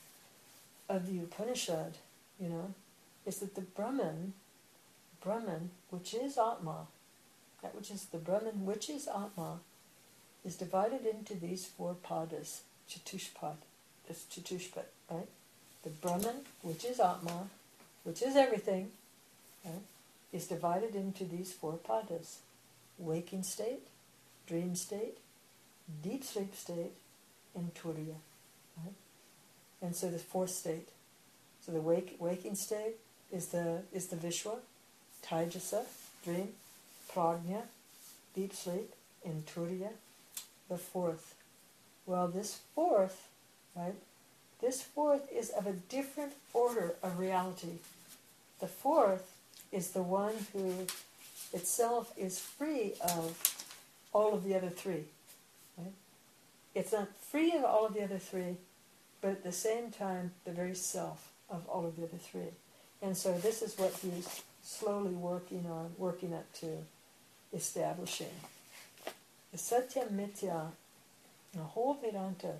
A: of the Upanishad, is that the Brahman, which is Atma, that which is the Brahman, which is Atma, is divided into these four padas, chatushpad. That's chatushpad, right? The Brahman, which is Atma, which is everything, right, is divided into these four padas. Waking state, dream state, deep sleep state, and turiya. Right? And so the fourth state. So the waking state is the Vishwa, Taijasa, dream, Prajna, deep sleep, and turiya, the fourth. Well, this fourth, right? This fourth is of a different order of reality. The fourth is the one who itself is free of all of the other three. Right? It's not free of all of the other three, but at the same time, the very self of all of the other three. And so this is what he's slowly working up to establishing. The Satya Mithya, the whole Vedanta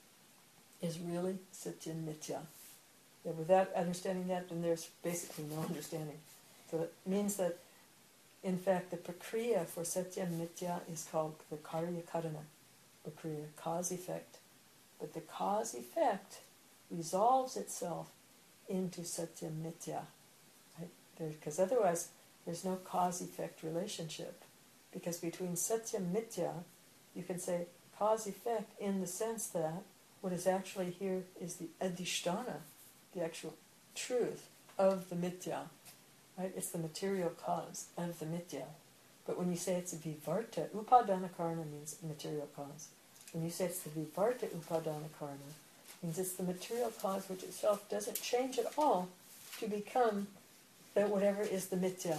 A: is really Satya Mithya. Yeah, without understanding that, then there's basically no understanding. So it means that, in fact, the prakriya for Satya Mithya is called the Karya Karana prakriya, cause-effect. But the cause-effect resolves itself into Satya Mithya. Right? Because otherwise, there's no cause-effect relationship. Because between Satya Mithya, you can say cause-effect in the sense that what is actually here is the adhisthana, the actual truth of the Mithya. Right? It's the material cause of the Mithya. But when you say it's a vivarta, upadana karana means material cause. When you say it's the vivarta upadana karana, means it's the material cause which itself doesn't change at all to become that whatever is the Mithya.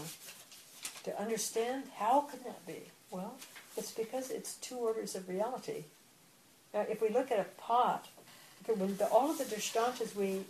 A: To understand, how can that be? Well, it's because it's two orders of reality. Now, if we look at a pot, when all of the drishtantas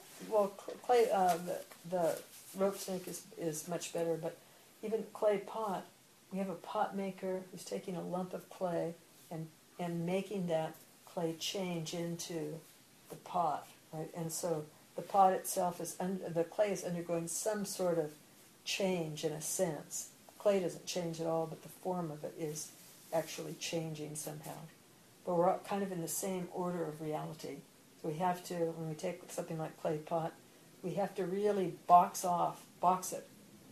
A: clay, the rope snake is much better, but even clay pot, we have a pot maker who's taking a lump of clay and making that clay change into the pot, right? And so the pot itself the clay is undergoing some sort of change in a sense. Clay doesn't change at all, but the form of it is actually changing somehow. But we're kind of in the same order of reality. So we have to, when we take something like clay pot, we have to really box it,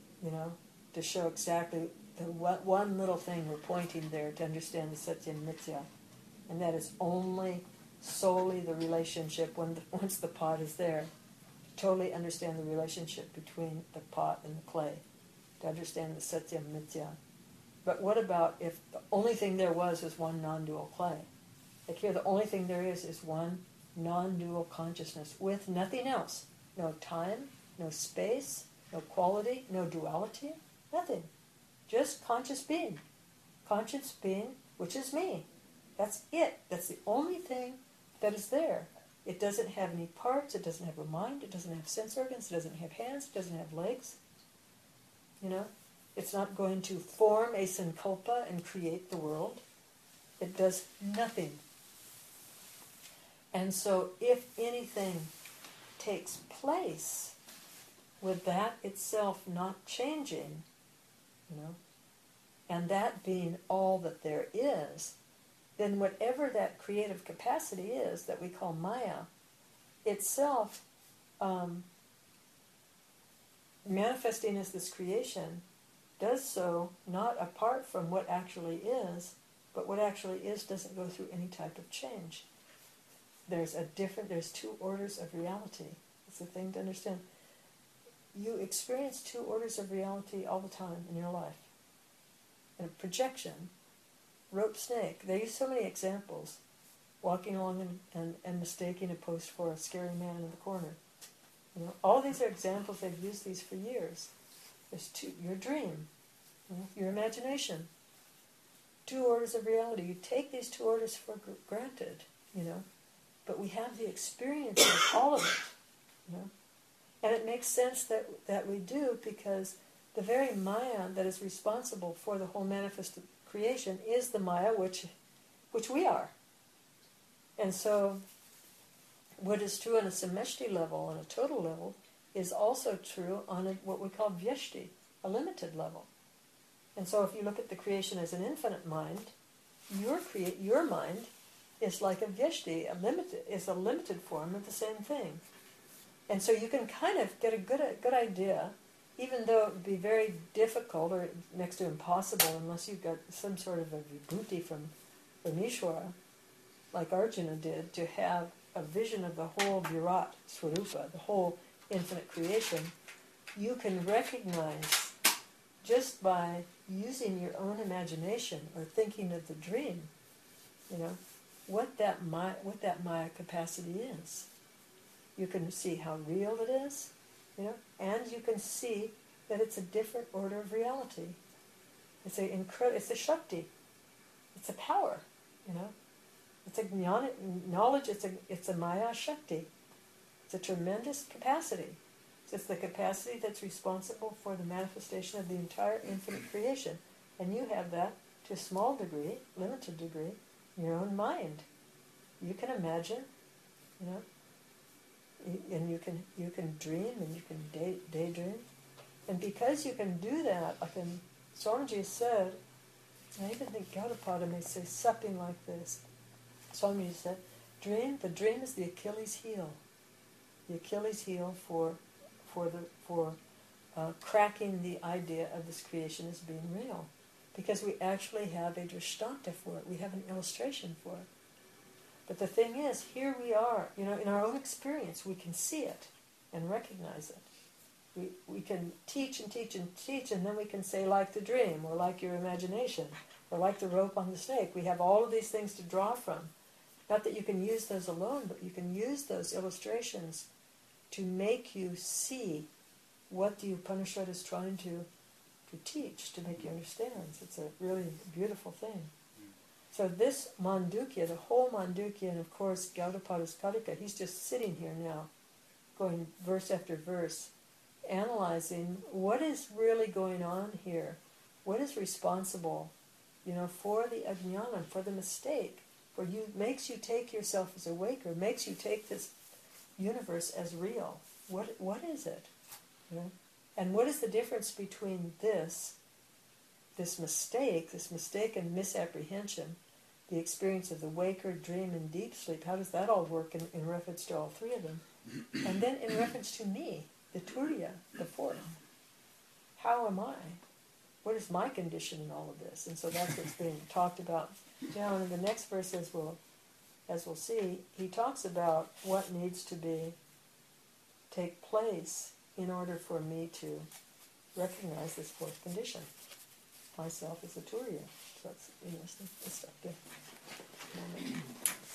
A: to show exactly the one little thing we're pointing there to understand the Satya Mithya. And that is solely the relationship once the pot is there. To totally understand the relationship between the pot and the clay. To understand the Satya Mithya. But what about if the only thing there was one non-dual clay? Like here, the only thing there is one non-dual consciousness with nothing else. No time, no space, no quality, no duality, nothing. Just conscious being. Conscious being, which is me. That's it. That's the only thing that is there. It doesn't have any parts. It doesn't have a mind. It doesn't have sense organs. It doesn't have hands. It doesn't have legs. You know? It's not going to form a sankalpa and create the world. It does nothing. And so if anything takes place with that itself not changing, you know, and that being all that there is, then whatever that creative capacity is that we call Maya, itself manifesting as this creation, does so not apart from what actually is, but what actually is doesn't go through any type of change. There's two orders of reality. It's a thing to understand. You experience two orders of reality all the time in your life. And a projection, rope snake, they use so many examples. Walking along and mistaking a post for a scary man in the corner. You know, all these are examples, they've used these for years. There's your dream, you know, your imagination. Two orders of reality. You take these two orders for granted, you know. But we have the experience of all of it, you know. And it makes sense that we do, because the very Maya that is responsible for the whole manifest creation is the Maya which we are. And so what is true on a sameshti level, on a total level, is also true on what we call vyeshti, a limited level. And so if you look at the creation as an infinite mind, your mind is like a vyeshti, is a limited form of the same thing. And so you can kind of get a good idea, even though it would be very difficult or next to impossible unless you've got some sort of a vibhuti from Ishvara, like Arjuna did, to have a vision of the whole Virat Swarupa, the whole infinite creation. You can recognize, just by using your own imagination or thinking of the dream, you know, what that Maya capacity is. You can see how real it is, you know, and you can see that it's a different order of reality. It's a Shakti. It's a power, you know. It's a knowledge, it's a Maya Shakti. It's a tremendous capacity. It's the capacity that's responsible for the manifestation of the entire infinite creation. And you have that to a small degree, limited degree, in your own mind. You can imagine, you know, and you can dream and you can daydream. And because you can do that, like Swamiji said, I even think Gaudapada may say something like this. Swamiji said, the dream is the Achilles heel. The Achilles heel for cracking the idea of this creation as being real. Because we actually have a drishtanta for it. We have an illustration for it. But the thing is, here we are, you know, in our own experience, we can see it and recognize it. We can teach and teach and teach, and then we can say, like the dream, or like your imagination, or like the rope on the snake. We have all of these things to draw from. Not that you can use those alone, but you can use those illustrations to make you see what the Upanishad is trying to teach, to make you understand. It's a really beautiful thing. So this Mandukya, the whole Mandukya, and of course Gaudapada's Karika, he's just sitting here now, going verse after verse, analyzing what is really going on here, what is responsible, you know, for the ajnana, for the mistake, for you, makes you take yourself as a waker, makes you take this universe as real. What is it? You know? And what is the difference between this mistake, this mistaken misapprehension, the experience of the waker, dream, and deep sleep? How does that all work in reference to all three of them? And then in reference to me, the Turiya, the fourth. How am I? What is my condition in all of this? And so that's what's being talked about now. And in the next verse, as we'll see, he talks about what needs to take place in order for me to recognize this fourth condition, myself as a Turiya. So that's interesting. Let's stop there.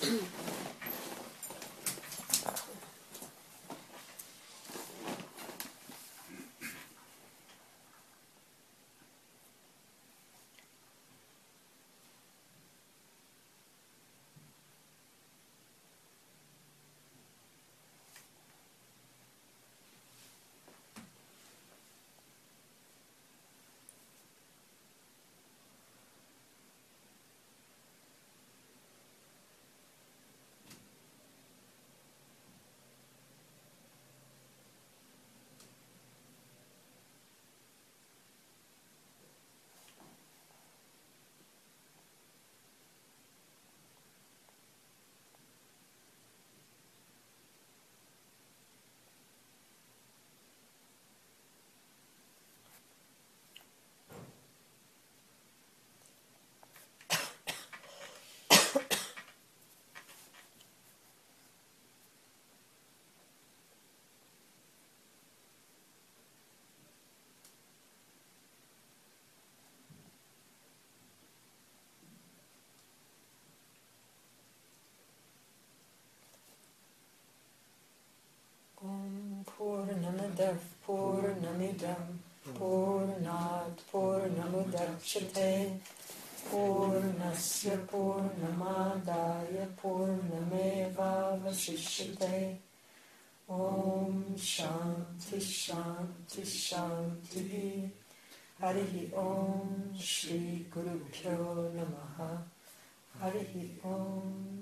A: Purnamida Purnamidam Purnat Purnamudachyate Purnasya Purnamadaya Purnameva Vasishyate. Om Shanti Shanti Shanti. Harihi Om Shri Guru Pyo Namaha. Harihi Om.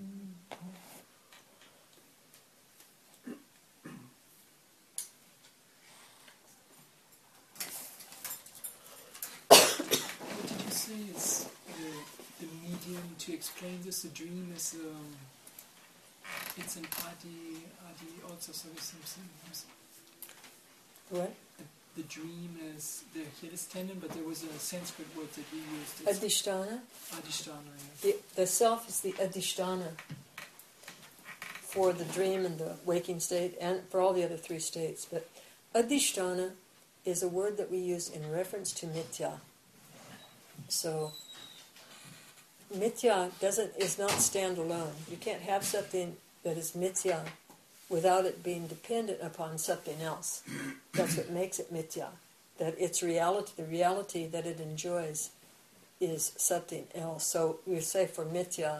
C: What did you say is the medium to explain this? The dream is it's an adi also, so there's something.
A: What?
C: The dream is the Achilles tendon, but there was a Sanskrit word that we used. It's
A: Adhisthana.
C: Adhisthana, yes.
A: The self is the adhisthana for the dream and the waking state and for all the other three states. But adhisthana is a word that we use in reference to mithya. So mithya is not standalone. You can't have something that is mithya without it being dependent upon something else. That's what makes it mithya. That its reality, the reality that it enjoys, is something else. So we say for mithya,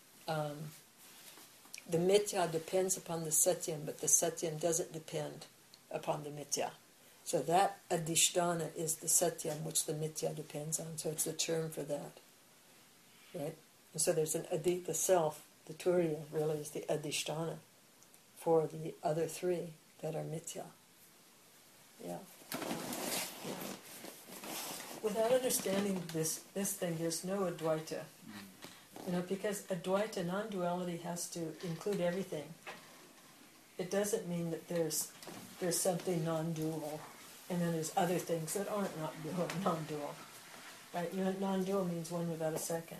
A: the mithya depends upon the satyam, but the satyam doesn't depend upon the mithya. So that adhisthana is the satyam, which the mithya depends on. So it's the term for that, right? And so there's the self, the turiya, really is the adhisthana for the other three that are mithya. Yeah. Without understanding this thing, there's no Advaita. Because Advaita, non-duality, has to include everything. It doesn't mean that there's something non-dual, and then there's other things that aren't non-dual. Right? Non-dual means one without a second.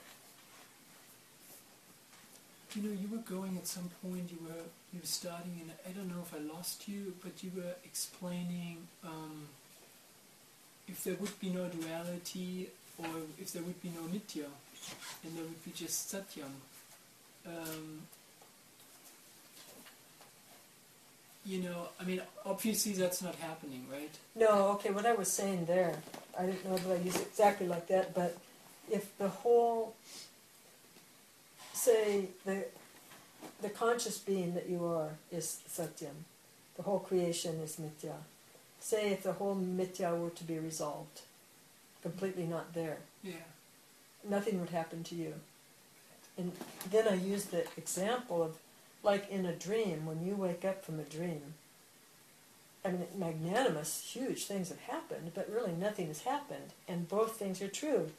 C: You were going at some point. You were starting, and I don't know if I lost you, but you were explaining if there would be no duality, or if there would be no nitya, and there would be just satyam. Obviously that's not happening, right?
A: No, okay, what I was saying there, I didn't know that I used it exactly like that, but if the whole, say, the conscious being that you are is satyam, the whole creation is mithya. Say if the whole mithya were to be resolved, completely not there, nothing would happen to you. And then I used the example of, like in a dream, when you wake up from a dream, magnanimous, huge things have happened, but really nothing has happened, and both things are true.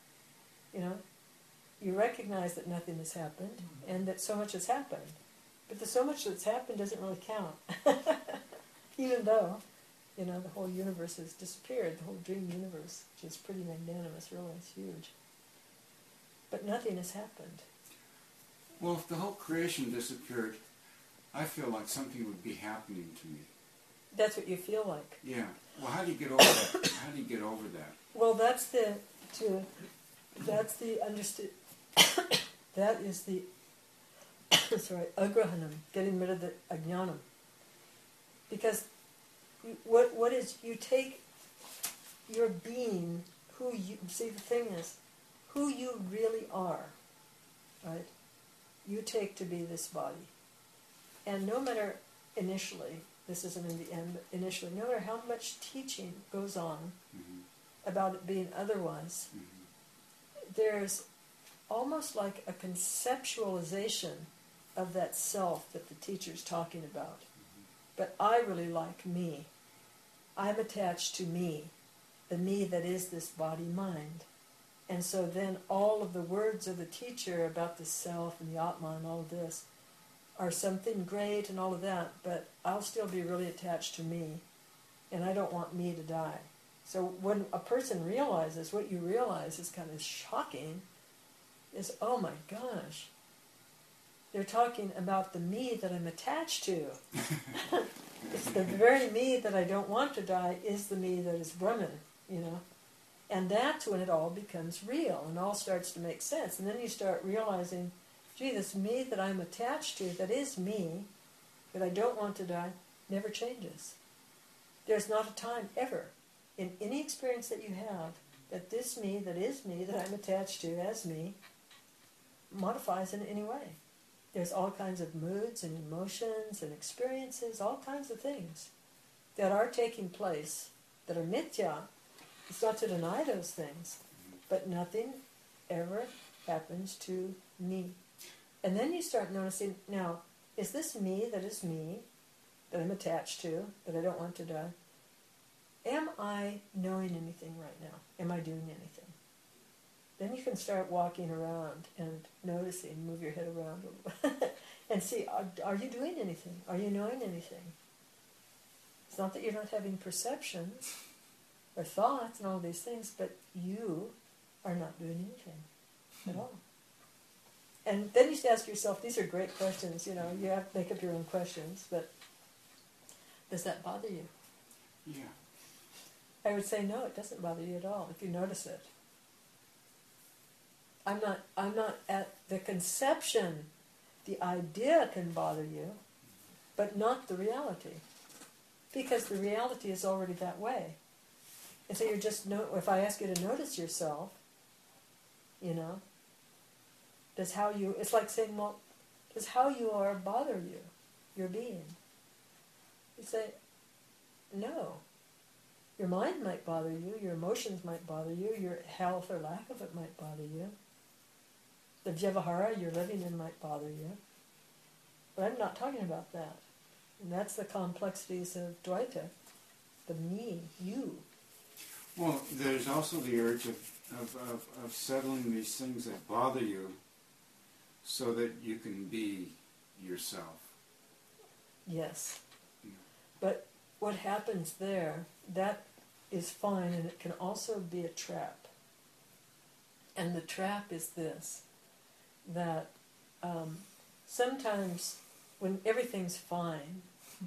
A: You recognize that nothing has happened, and that so much has happened. But the so much that's happened doesn't really count. Even though, the whole universe has disappeared, the whole dream universe, which is pretty magnanimous, really, it's huge. But nothing has happened.
B: Well, if the whole creation disappeared, I feel like something would be happening to me.
A: That's what you feel like.
B: Yeah. Well, how do you get over that? How do you get over that?
A: Well, that's the understood. That is the agrahanam, getting rid of the ajnanam. Because what is, you take your being, who you, see the thing is, who you really are, right? You take to be this body. And no matter initially, this isn't in the end, but initially, no matter how much teaching goes on about it being otherwise, there's almost like a conceptualization of that self that the teacher's talking about. But I really like me. I'm attached to me, the me that is this body-mind. And so then all of the words of the teacher about the self and the Atma and all of this are something great and all of that, but I'll still be really attached to me, and I don't want me to die. So when a person realizes, what you realize is kind of shocking, is, oh my gosh, they're talking about the me that I'm attached to. It's the very me that I don't want to die is the me that is Brahman, And that's when it all becomes real and all starts to make sense. And then you start realizing, gee, this me that I'm attached to, that is me, that I don't want to die, never changes. There's not a time ever in any experience that you have that this me, that is me, that I'm attached to as me, modifies in any way. There's all kinds of moods and emotions and experiences, all kinds of things that are taking place that are mithya. It's not to deny those things, but nothing ever happens to me. And then you start noticing, now, is this me, that I'm attached to, that I don't want to die? Am I knowing anything right now? Am I doing anything? Then you can start walking around and noticing, move your head around a little and see, are you doing anything? Are you knowing anything? It's not that you're not having perceptions or thoughts and all these things, but you are not doing anything at all. And then you have to ask yourself, these are great questions, you have to make up your own questions, but does that bother you?
B: Yeah.
A: I would say no, it doesn't bother you at all if you notice it. I'm not at the conception. The idea can bother you, but not the reality. Because the reality is already that way. And so if I ask you to notice yourself, it's like saying, well, does how you are bother you, your being? You say, no. Your mind might bother you, your emotions might bother you, your health or lack of it might bother you. The vyavahara you're living in might bother you. But I'm not talking about that. And that's the complexities of Dvaita. The me, you.
B: Well, there's also the urge of settling these things that bother you so that you can be yourself.
A: Yes.
B: Yeah.
A: But what happens there, that is fine, and it can also be a trap. And the trap is this, that sometimes when everything's fine,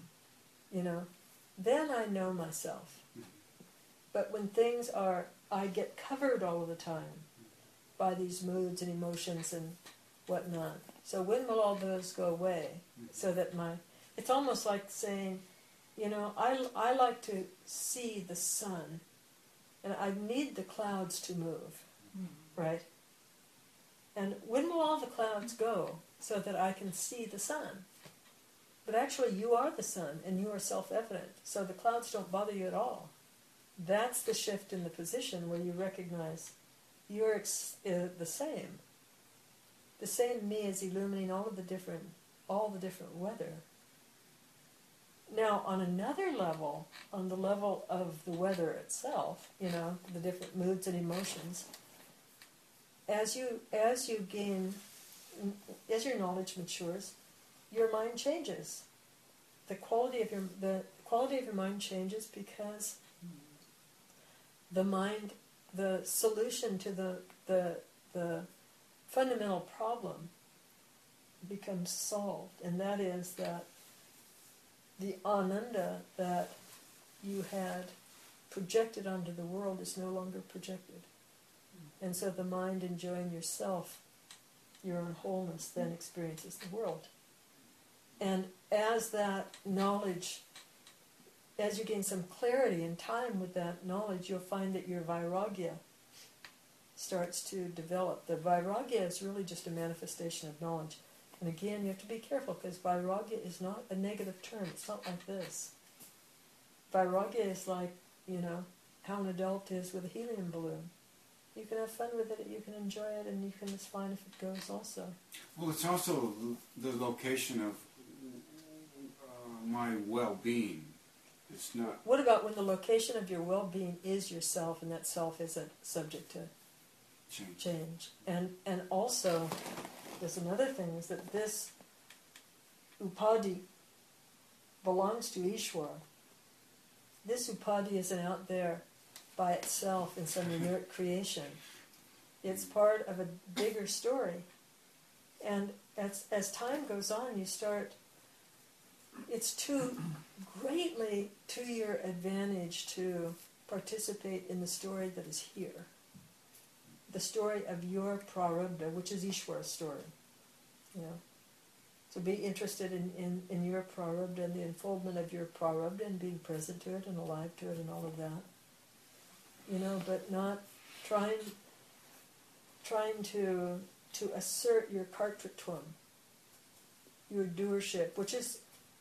A: then I know myself. But when things I get covered all of the time by these moods and emotions and whatnot. So when will all those go away? So that it's almost like saying, I like to see the sun, and I need the clouds to move, right? And when will all the clouds go so that I can see the sun? But actually, you are the sun, and you are self-evident, so the clouds don't bother you at all. That's the shift in the position where you recognize you're the same. The same me is illuminating all the different weather. Now, on another level, on the level of the weather itself, the different moods and emotions, as your knowledge matures, your mind changes. The quality of your mind changes because the solution to the fundamental problem becomes solved, and that is that the ananda that you had projected onto the world is no longer projected. And so the mind enjoying yourself, your own wholeness, then experiences the world. And as that knowledge, as you gain some clarity and time with that knowledge, you'll find that your vairagya starts to develop. The vairagya is really just a manifestation of knowledge. And again, you have to be careful, because vairagya is not a negative term. It's not like this. Vairagya is like, how an adult is with a helium balloon. You can have fun with it, you can enjoy it, and it's fine if it goes also.
B: Well, it's also the location of my well-being. It's not...
A: What about when the location of your well-being is yourself, and that self isn't subject to change? And also, there's another thing, is that this upadhi belongs to Ishvara. This upadhi isn't out there by itself in some inert creation. It's part of a bigger story. And as time goes on, it's too greatly to your advantage to participate in the story that is here. The story of your prarabdha, which is Ishvara's story. So be interested in your prarabdha and the unfoldment of your prarabdha and being present to it and alive to it and all of that. You know, but not trying to assert your kartritvam, your doership, which is,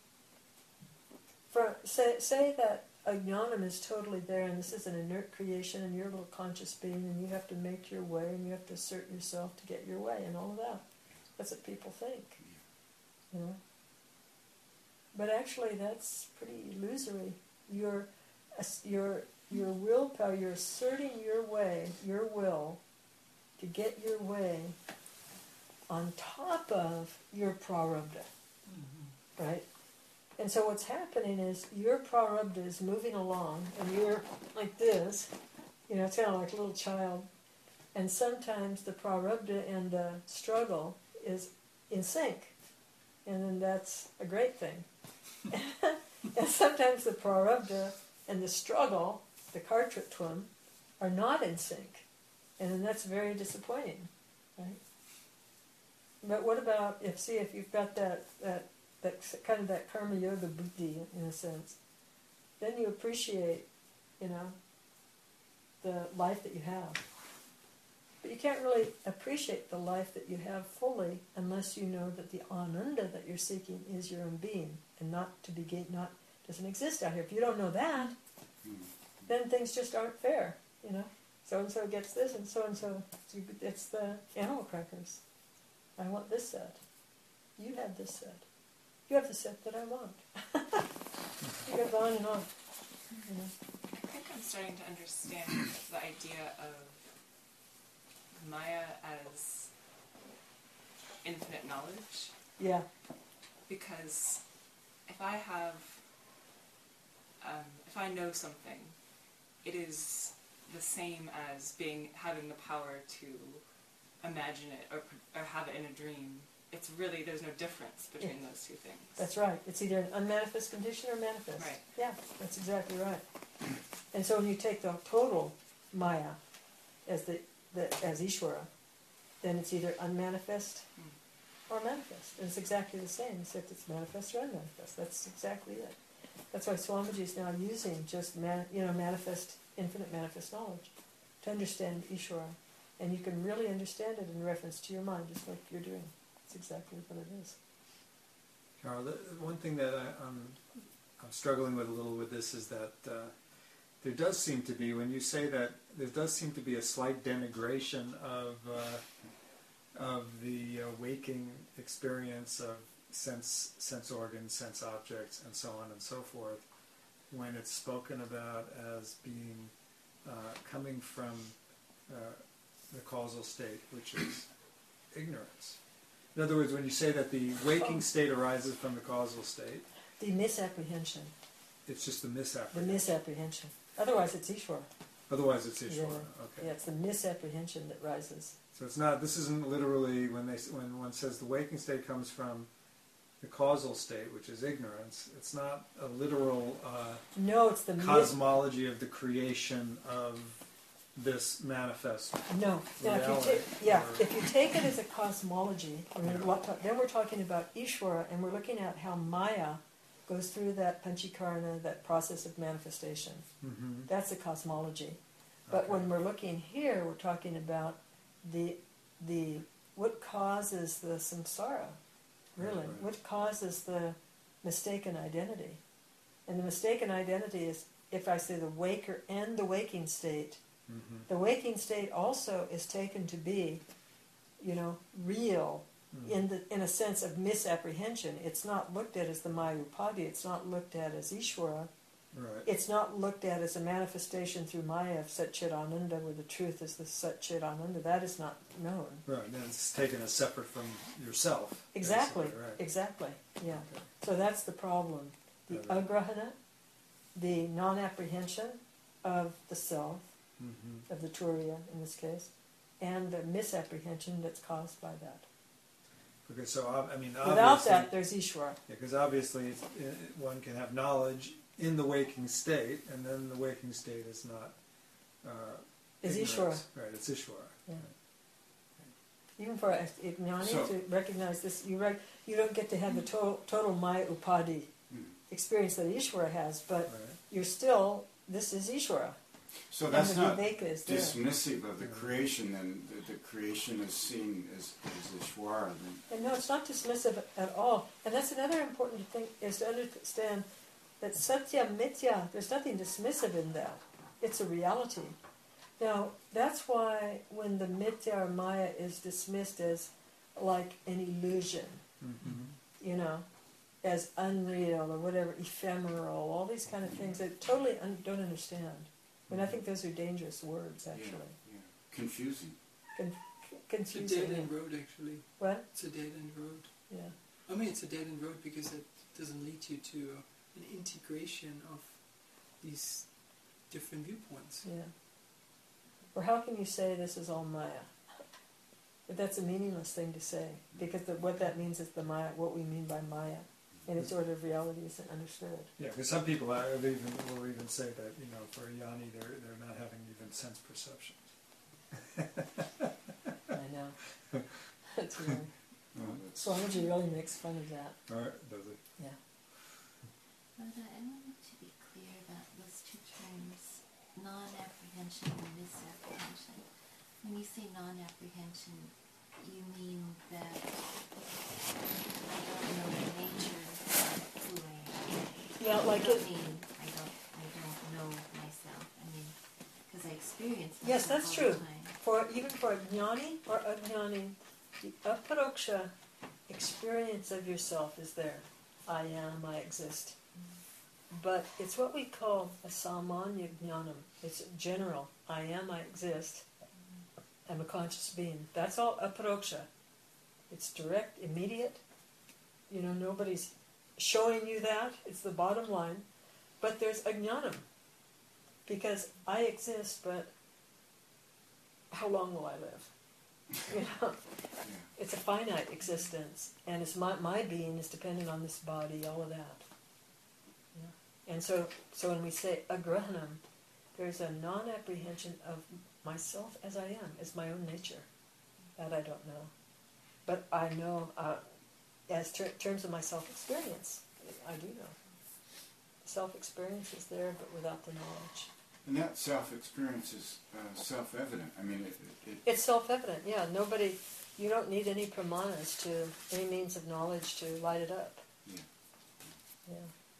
A: say that Ajnanam is totally there and this is an inert creation and you're a little conscious being and you have to make your way and you have to assert yourself to get your way and all of that. That's what people think. You know? But actually that's pretty illusory. Your willpower, you're asserting your way, your will, to get your way on top of your prarabdha. Mm-hmm. Right? And so what's happening is your prarabdha is moving along and you're like this, you know, it's kind of like a little child. And sometimes the prarabdha and the struggle is in sync. And then that's a great thing. And sometimes the prarabdha and the struggle, the kartritvam, are not in sync. And then that's very disappointing. Right? But what about if you've got that kind of that karma yoga buddhi in a sense, then you appreciate, you know, the life that you have. But you can't really appreciate the life that you have fully unless you know that the ananda that you're seeking is your own being and doesn't exist out here. If you don't know that, then things just aren't fair, you know. So-and-so gets this and so-and-so, it's the animal crackers. I want this set. You have this set. You have the set that I want. You go on and on. You know?
E: I think I'm starting to understand the idea of Maya as infinite knowledge.
A: Yeah.
E: Because if I know something, it is the same as having the power to imagine it or have it in a dream. It's really, there's no difference between those two things.
A: That's right. It's either an unmanifest condition or manifest.
E: Right.
A: Yeah, that's exactly right. And so when you take the total Maya as as Ishvara, then it's either unmanifest or manifest. And it's exactly the same, except it's manifest or unmanifest. That's exactly it. That's why Swamiji is now using just manifest, infinite manifest knowledge to understand Ishvara. And you can really understand it in reference to your mind, just like you're doing. It's exactly what it is.
F: Carol, one thing that I'm struggling with a little with this is that there does seem to be, when you say that, there does seem to be a slight denigration of the waking experience of sense organs, sense objects, and so on and so forth, when it's spoken about as being coming from the causal state, which is ignorance. In other words, when you say that the waking state arises from the causal state,
A: The misapprehension.
F: it's just the misapprehension.
A: The misapprehension. Otherwise it's Ishvara.
F: Otherwise, it's Ishvara.
A: Yeah.
F: Okay.
A: Yeah, it's the misapprehension that rises.
F: So it's not. This isn't literally when one says the waking state comes from the causal state, which is ignorance. It's not a literal
A: No, it's the
F: cosmology of the creation of this manifest.
A: No. Now, if you take it as a cosmology, then we're talking about Ishvara, and we're looking at how Maya goes through that panchikarana, that process of manifestation.
F: Mm-hmm.
A: That's a cosmology. But when we're looking here, we're talking about the what causes the samsara, really.
F: Right.
A: What causes the mistaken identity. And the mistaken identity is, if I say the waker and the waking state,
F: Mm-hmm.
A: the waking state also is taken to be, real in a sense of misapprehension. It's not looked at as the Mayapadi. It's not looked at as Ishvara.
F: Right.
A: It's not looked at as a manifestation through Maya of Sat Chit Ananda, where the truth is the Sat Chit Ananda. That is not known.
F: Right. And it's taken as separate from yourself.
A: Exactly.
F: Right.
A: Exactly. Yeah.
F: Okay.
A: So that's the problem. The agrahana, the non-apprehension of the self,
F: Mm-hmm.
A: of the turiya in this case, and the misapprehension that's caused by that.
F: Okay, so
A: Without
F: obviously,
A: that, there's Ishvara.
F: because obviously one can have knowledge in the waking state, and then the waking state is not
A: Is
F: ignorance.
A: Ishvara.
F: Right, it's Ishvara.
A: Yeah. Even for Jnani
B: So-
A: to recognize this, you don't get to have the total Maya Upadhi experience that Ishvara has, but
F: Right.
A: you're still, this is Ishvara.
B: So that's
A: and the
B: not
A: Viveka is there.
B: dismissive of the creation, then the creation is seen as Ishwara. Then.
A: And no, it's not dismissive at all. And that's another important thing, is to understand that Satya Mithya, there's nothing dismissive in that. It's a reality. Now, that's why when the Mithya or Maya is dismissed as like an illusion, you know, as unreal or whatever, ephemeral, all these kind of things that totally don't understand. And I think those are dangerous words, actually.
B: Yeah. Confusing.
C: It's a
A: Confusing.
C: dead-end road, actually.
A: What?
C: It's a dead-end road.
A: Yeah.
C: I mean, it's a dead-end road because it doesn't lead you to an integration of these different viewpoints.
A: Yeah. Or how can you say this is all Maya? But that's a meaningless thing to say, because what that means is the Maya, what we mean by Maya, and its order of reality isn't understood.
F: Yeah, because some people will even say that, you know, for a Yanni, they're not having even sense perception.
A: I know. That's really.
B: Oh, that's,
A: Swamiji really makes fun of that.
F: All right, does it?
A: Yeah.
D: But I wanted to be clear about those two terms, non-apprehension and misapprehension. When you say non-apprehension, you mean that I don't know the nature of who I am.
A: Yeah, like
D: I
A: it.
D: don't mean I don't know myself. I mean, because I experience myself
A: Yes, that's
D: all
A: true.
D: the time.
A: Even for Jnani or Ajnani, the aparoksha experience of yourself is there. I am, I exist. But it's what we call a samanya jnanam. It's general. I am, I exist. I'm a conscious being. That's all aparoksha. It's direct, immediate. You know, nobody's showing you that. It's the bottom line. But there's ajnanam. Because I exist, but how long will I live? You know, it's a finite existence, and it's my being is dependent on this body, all of that. Yeah. And so when we say agrahanam, there's a non-apprehension of myself as I am, as my own nature. That I don't know. But I know, as terms of my self-experience, I do know. Self-experience is there, but without the knowledge.
B: and that self-experience is self-evident. I mean,
A: It's self-evident, yeah. You don't need any pramanas any means of knowledge to light it up.
B: Yeah.
A: Yeah.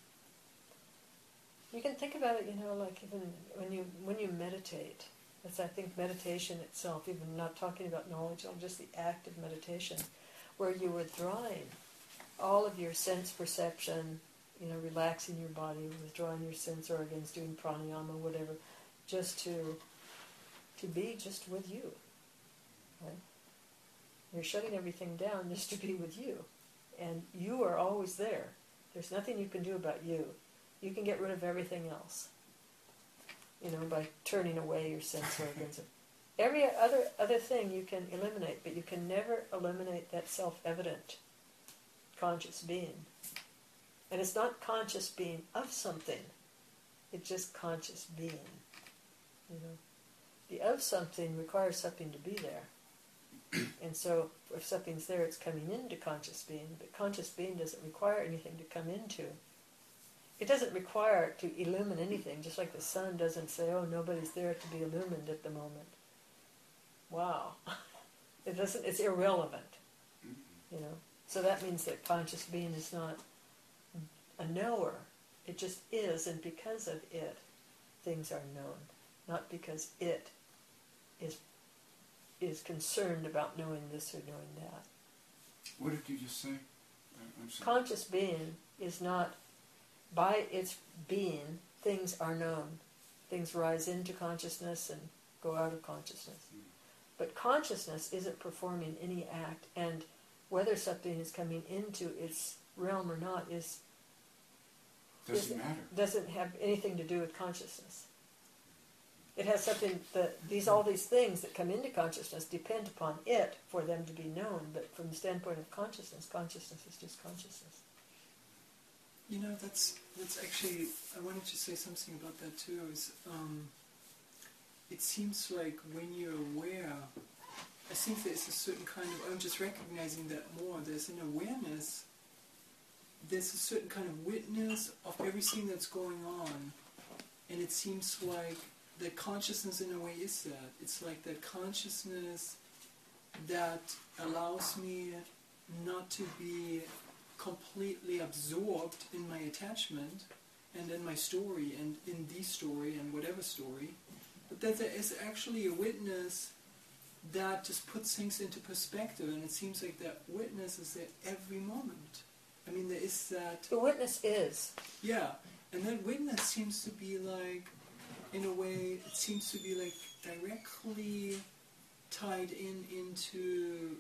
A: You can think about it, you know, like even when you meditate. That's, I think, meditation itself, even not talking about knowledge, just the act of meditation, where you're withdrawing all of your sense perception, you know, relaxing your body, withdrawing your sense organs, doing pranayama, whatever, just to be just with you. Right? You're shutting everything down just to be with you. And you are always there. There's nothing you can do about you. You can get rid of everything else. You know, by turning away your sense organs. Every other thing you can eliminate, but you can never eliminate that self-evident conscious being. And it's not conscious being of something. It's just conscious being. You know, the of something requires something to be there. And so if something's there, it's coming into conscious being. But conscious being doesn't require anything to come into. It doesn't require to illumine anything, just like the sun doesn't say, oh, nobody's there to be illumined at the moment. Wow. It doesn't, it's irrelevant. You know. So that means that conscious being is not a knower. It just is, and because of it, things are known. Not because it is concerned about knowing this or knowing that.
B: what did you just say? I'm sorry.
A: Conscious being is not, by its being, things are known. Things rise into consciousness and go out of consciousness. But consciousness isn't performing any act, and whether something is coming into its realm or not
B: Doesn't matter.
A: doesn't have anything to do with consciousness. It has something that all these things that come into consciousness depend upon it for them to be known, but from the standpoint of consciousness is just consciousness.
C: You know, that's actually, I wanted to say something about that too, is it seems like when you're aware I think there's a certain kind of, I'm just recognizing that more, there's an awareness, there's a certain kind of witness of everything that's going on, and it seems like that consciousness in a way is that. It's like that consciousness that allows me not to be completely absorbed in my attachment and in my story and in the story and whatever story, but that there is actually a witness that just puts things into perspective, and it seems like that witness is there every moment. I mean, there is that...
A: The witness is.
C: Yeah, and that witness seems to be like, in a way, it seems to be like directly tied into...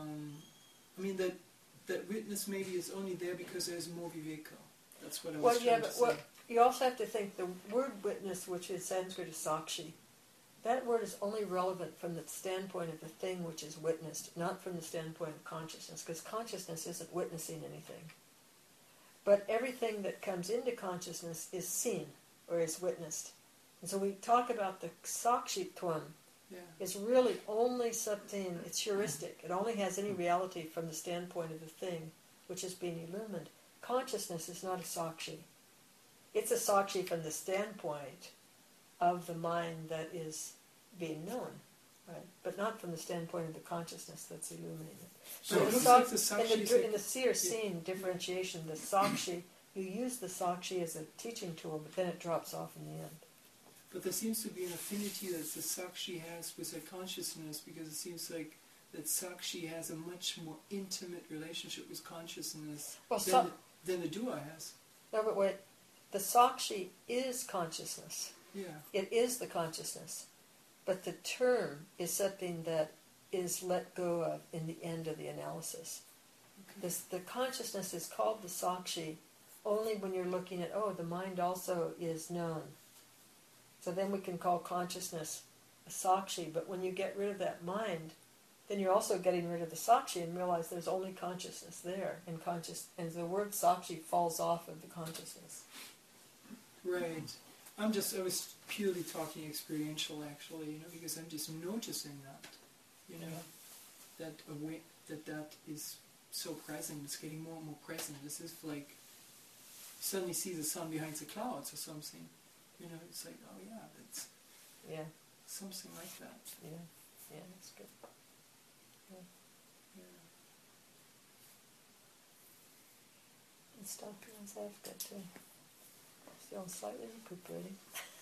C: I mean, that witness maybe is only there because there's more viveka. That's what I was trying to say.
A: You also have to think the word witness, which is Sanskrit, is sakshi. That word is only relevant from the standpoint of the thing which is witnessed, not from the standpoint of consciousness, because consciousness isn't witnessing anything. But everything that comes into consciousness is seen or is witnessed. And so we talk about the sakshitvam.
C: Yeah.
A: It's really only something, it's heuristic. It only has any reality from the standpoint of the thing which is being illumined. Consciousness is not a sakshi. It's a sakshi from the standpoint of the mind that is being known, right? But not from the standpoint of the consciousness that's illuminated.
C: So it
A: the
C: looks like the sakshi is
A: in the seer scene differentiation, the sakshi, you use the sakshi as a teaching tool, but then it drops off in the end.
C: But there seems to be an affinity that the sakshi has with the consciousness, because it seems like that sakshi has a much more intimate relationship with consciousness than the dua has.
A: No, but wait. The sakshi is consciousness.
C: Yeah.
A: It is the consciousness. But the term is something that is let go of in the end of the analysis.
C: Okay.
A: The consciousness is called the sakshi only when you're looking at, the mind also is known. So then we can call consciousness a sakshi. But when you get rid of that mind, then you're also getting rid of the sakshi and realize there's only consciousness there. And the word sakshi falls off of the consciousness.
C: Right. I was purely talking experiential, actually, because I'm just noticing that, that is so present. It's getting more and more present. This is like suddenly see the sun behind the clouds or something. It's like, oh yeah, that's something like that.
A: Yeah, that's good.
C: Yeah.
A: It's Dr. Afghan too. Still slightly recuperating.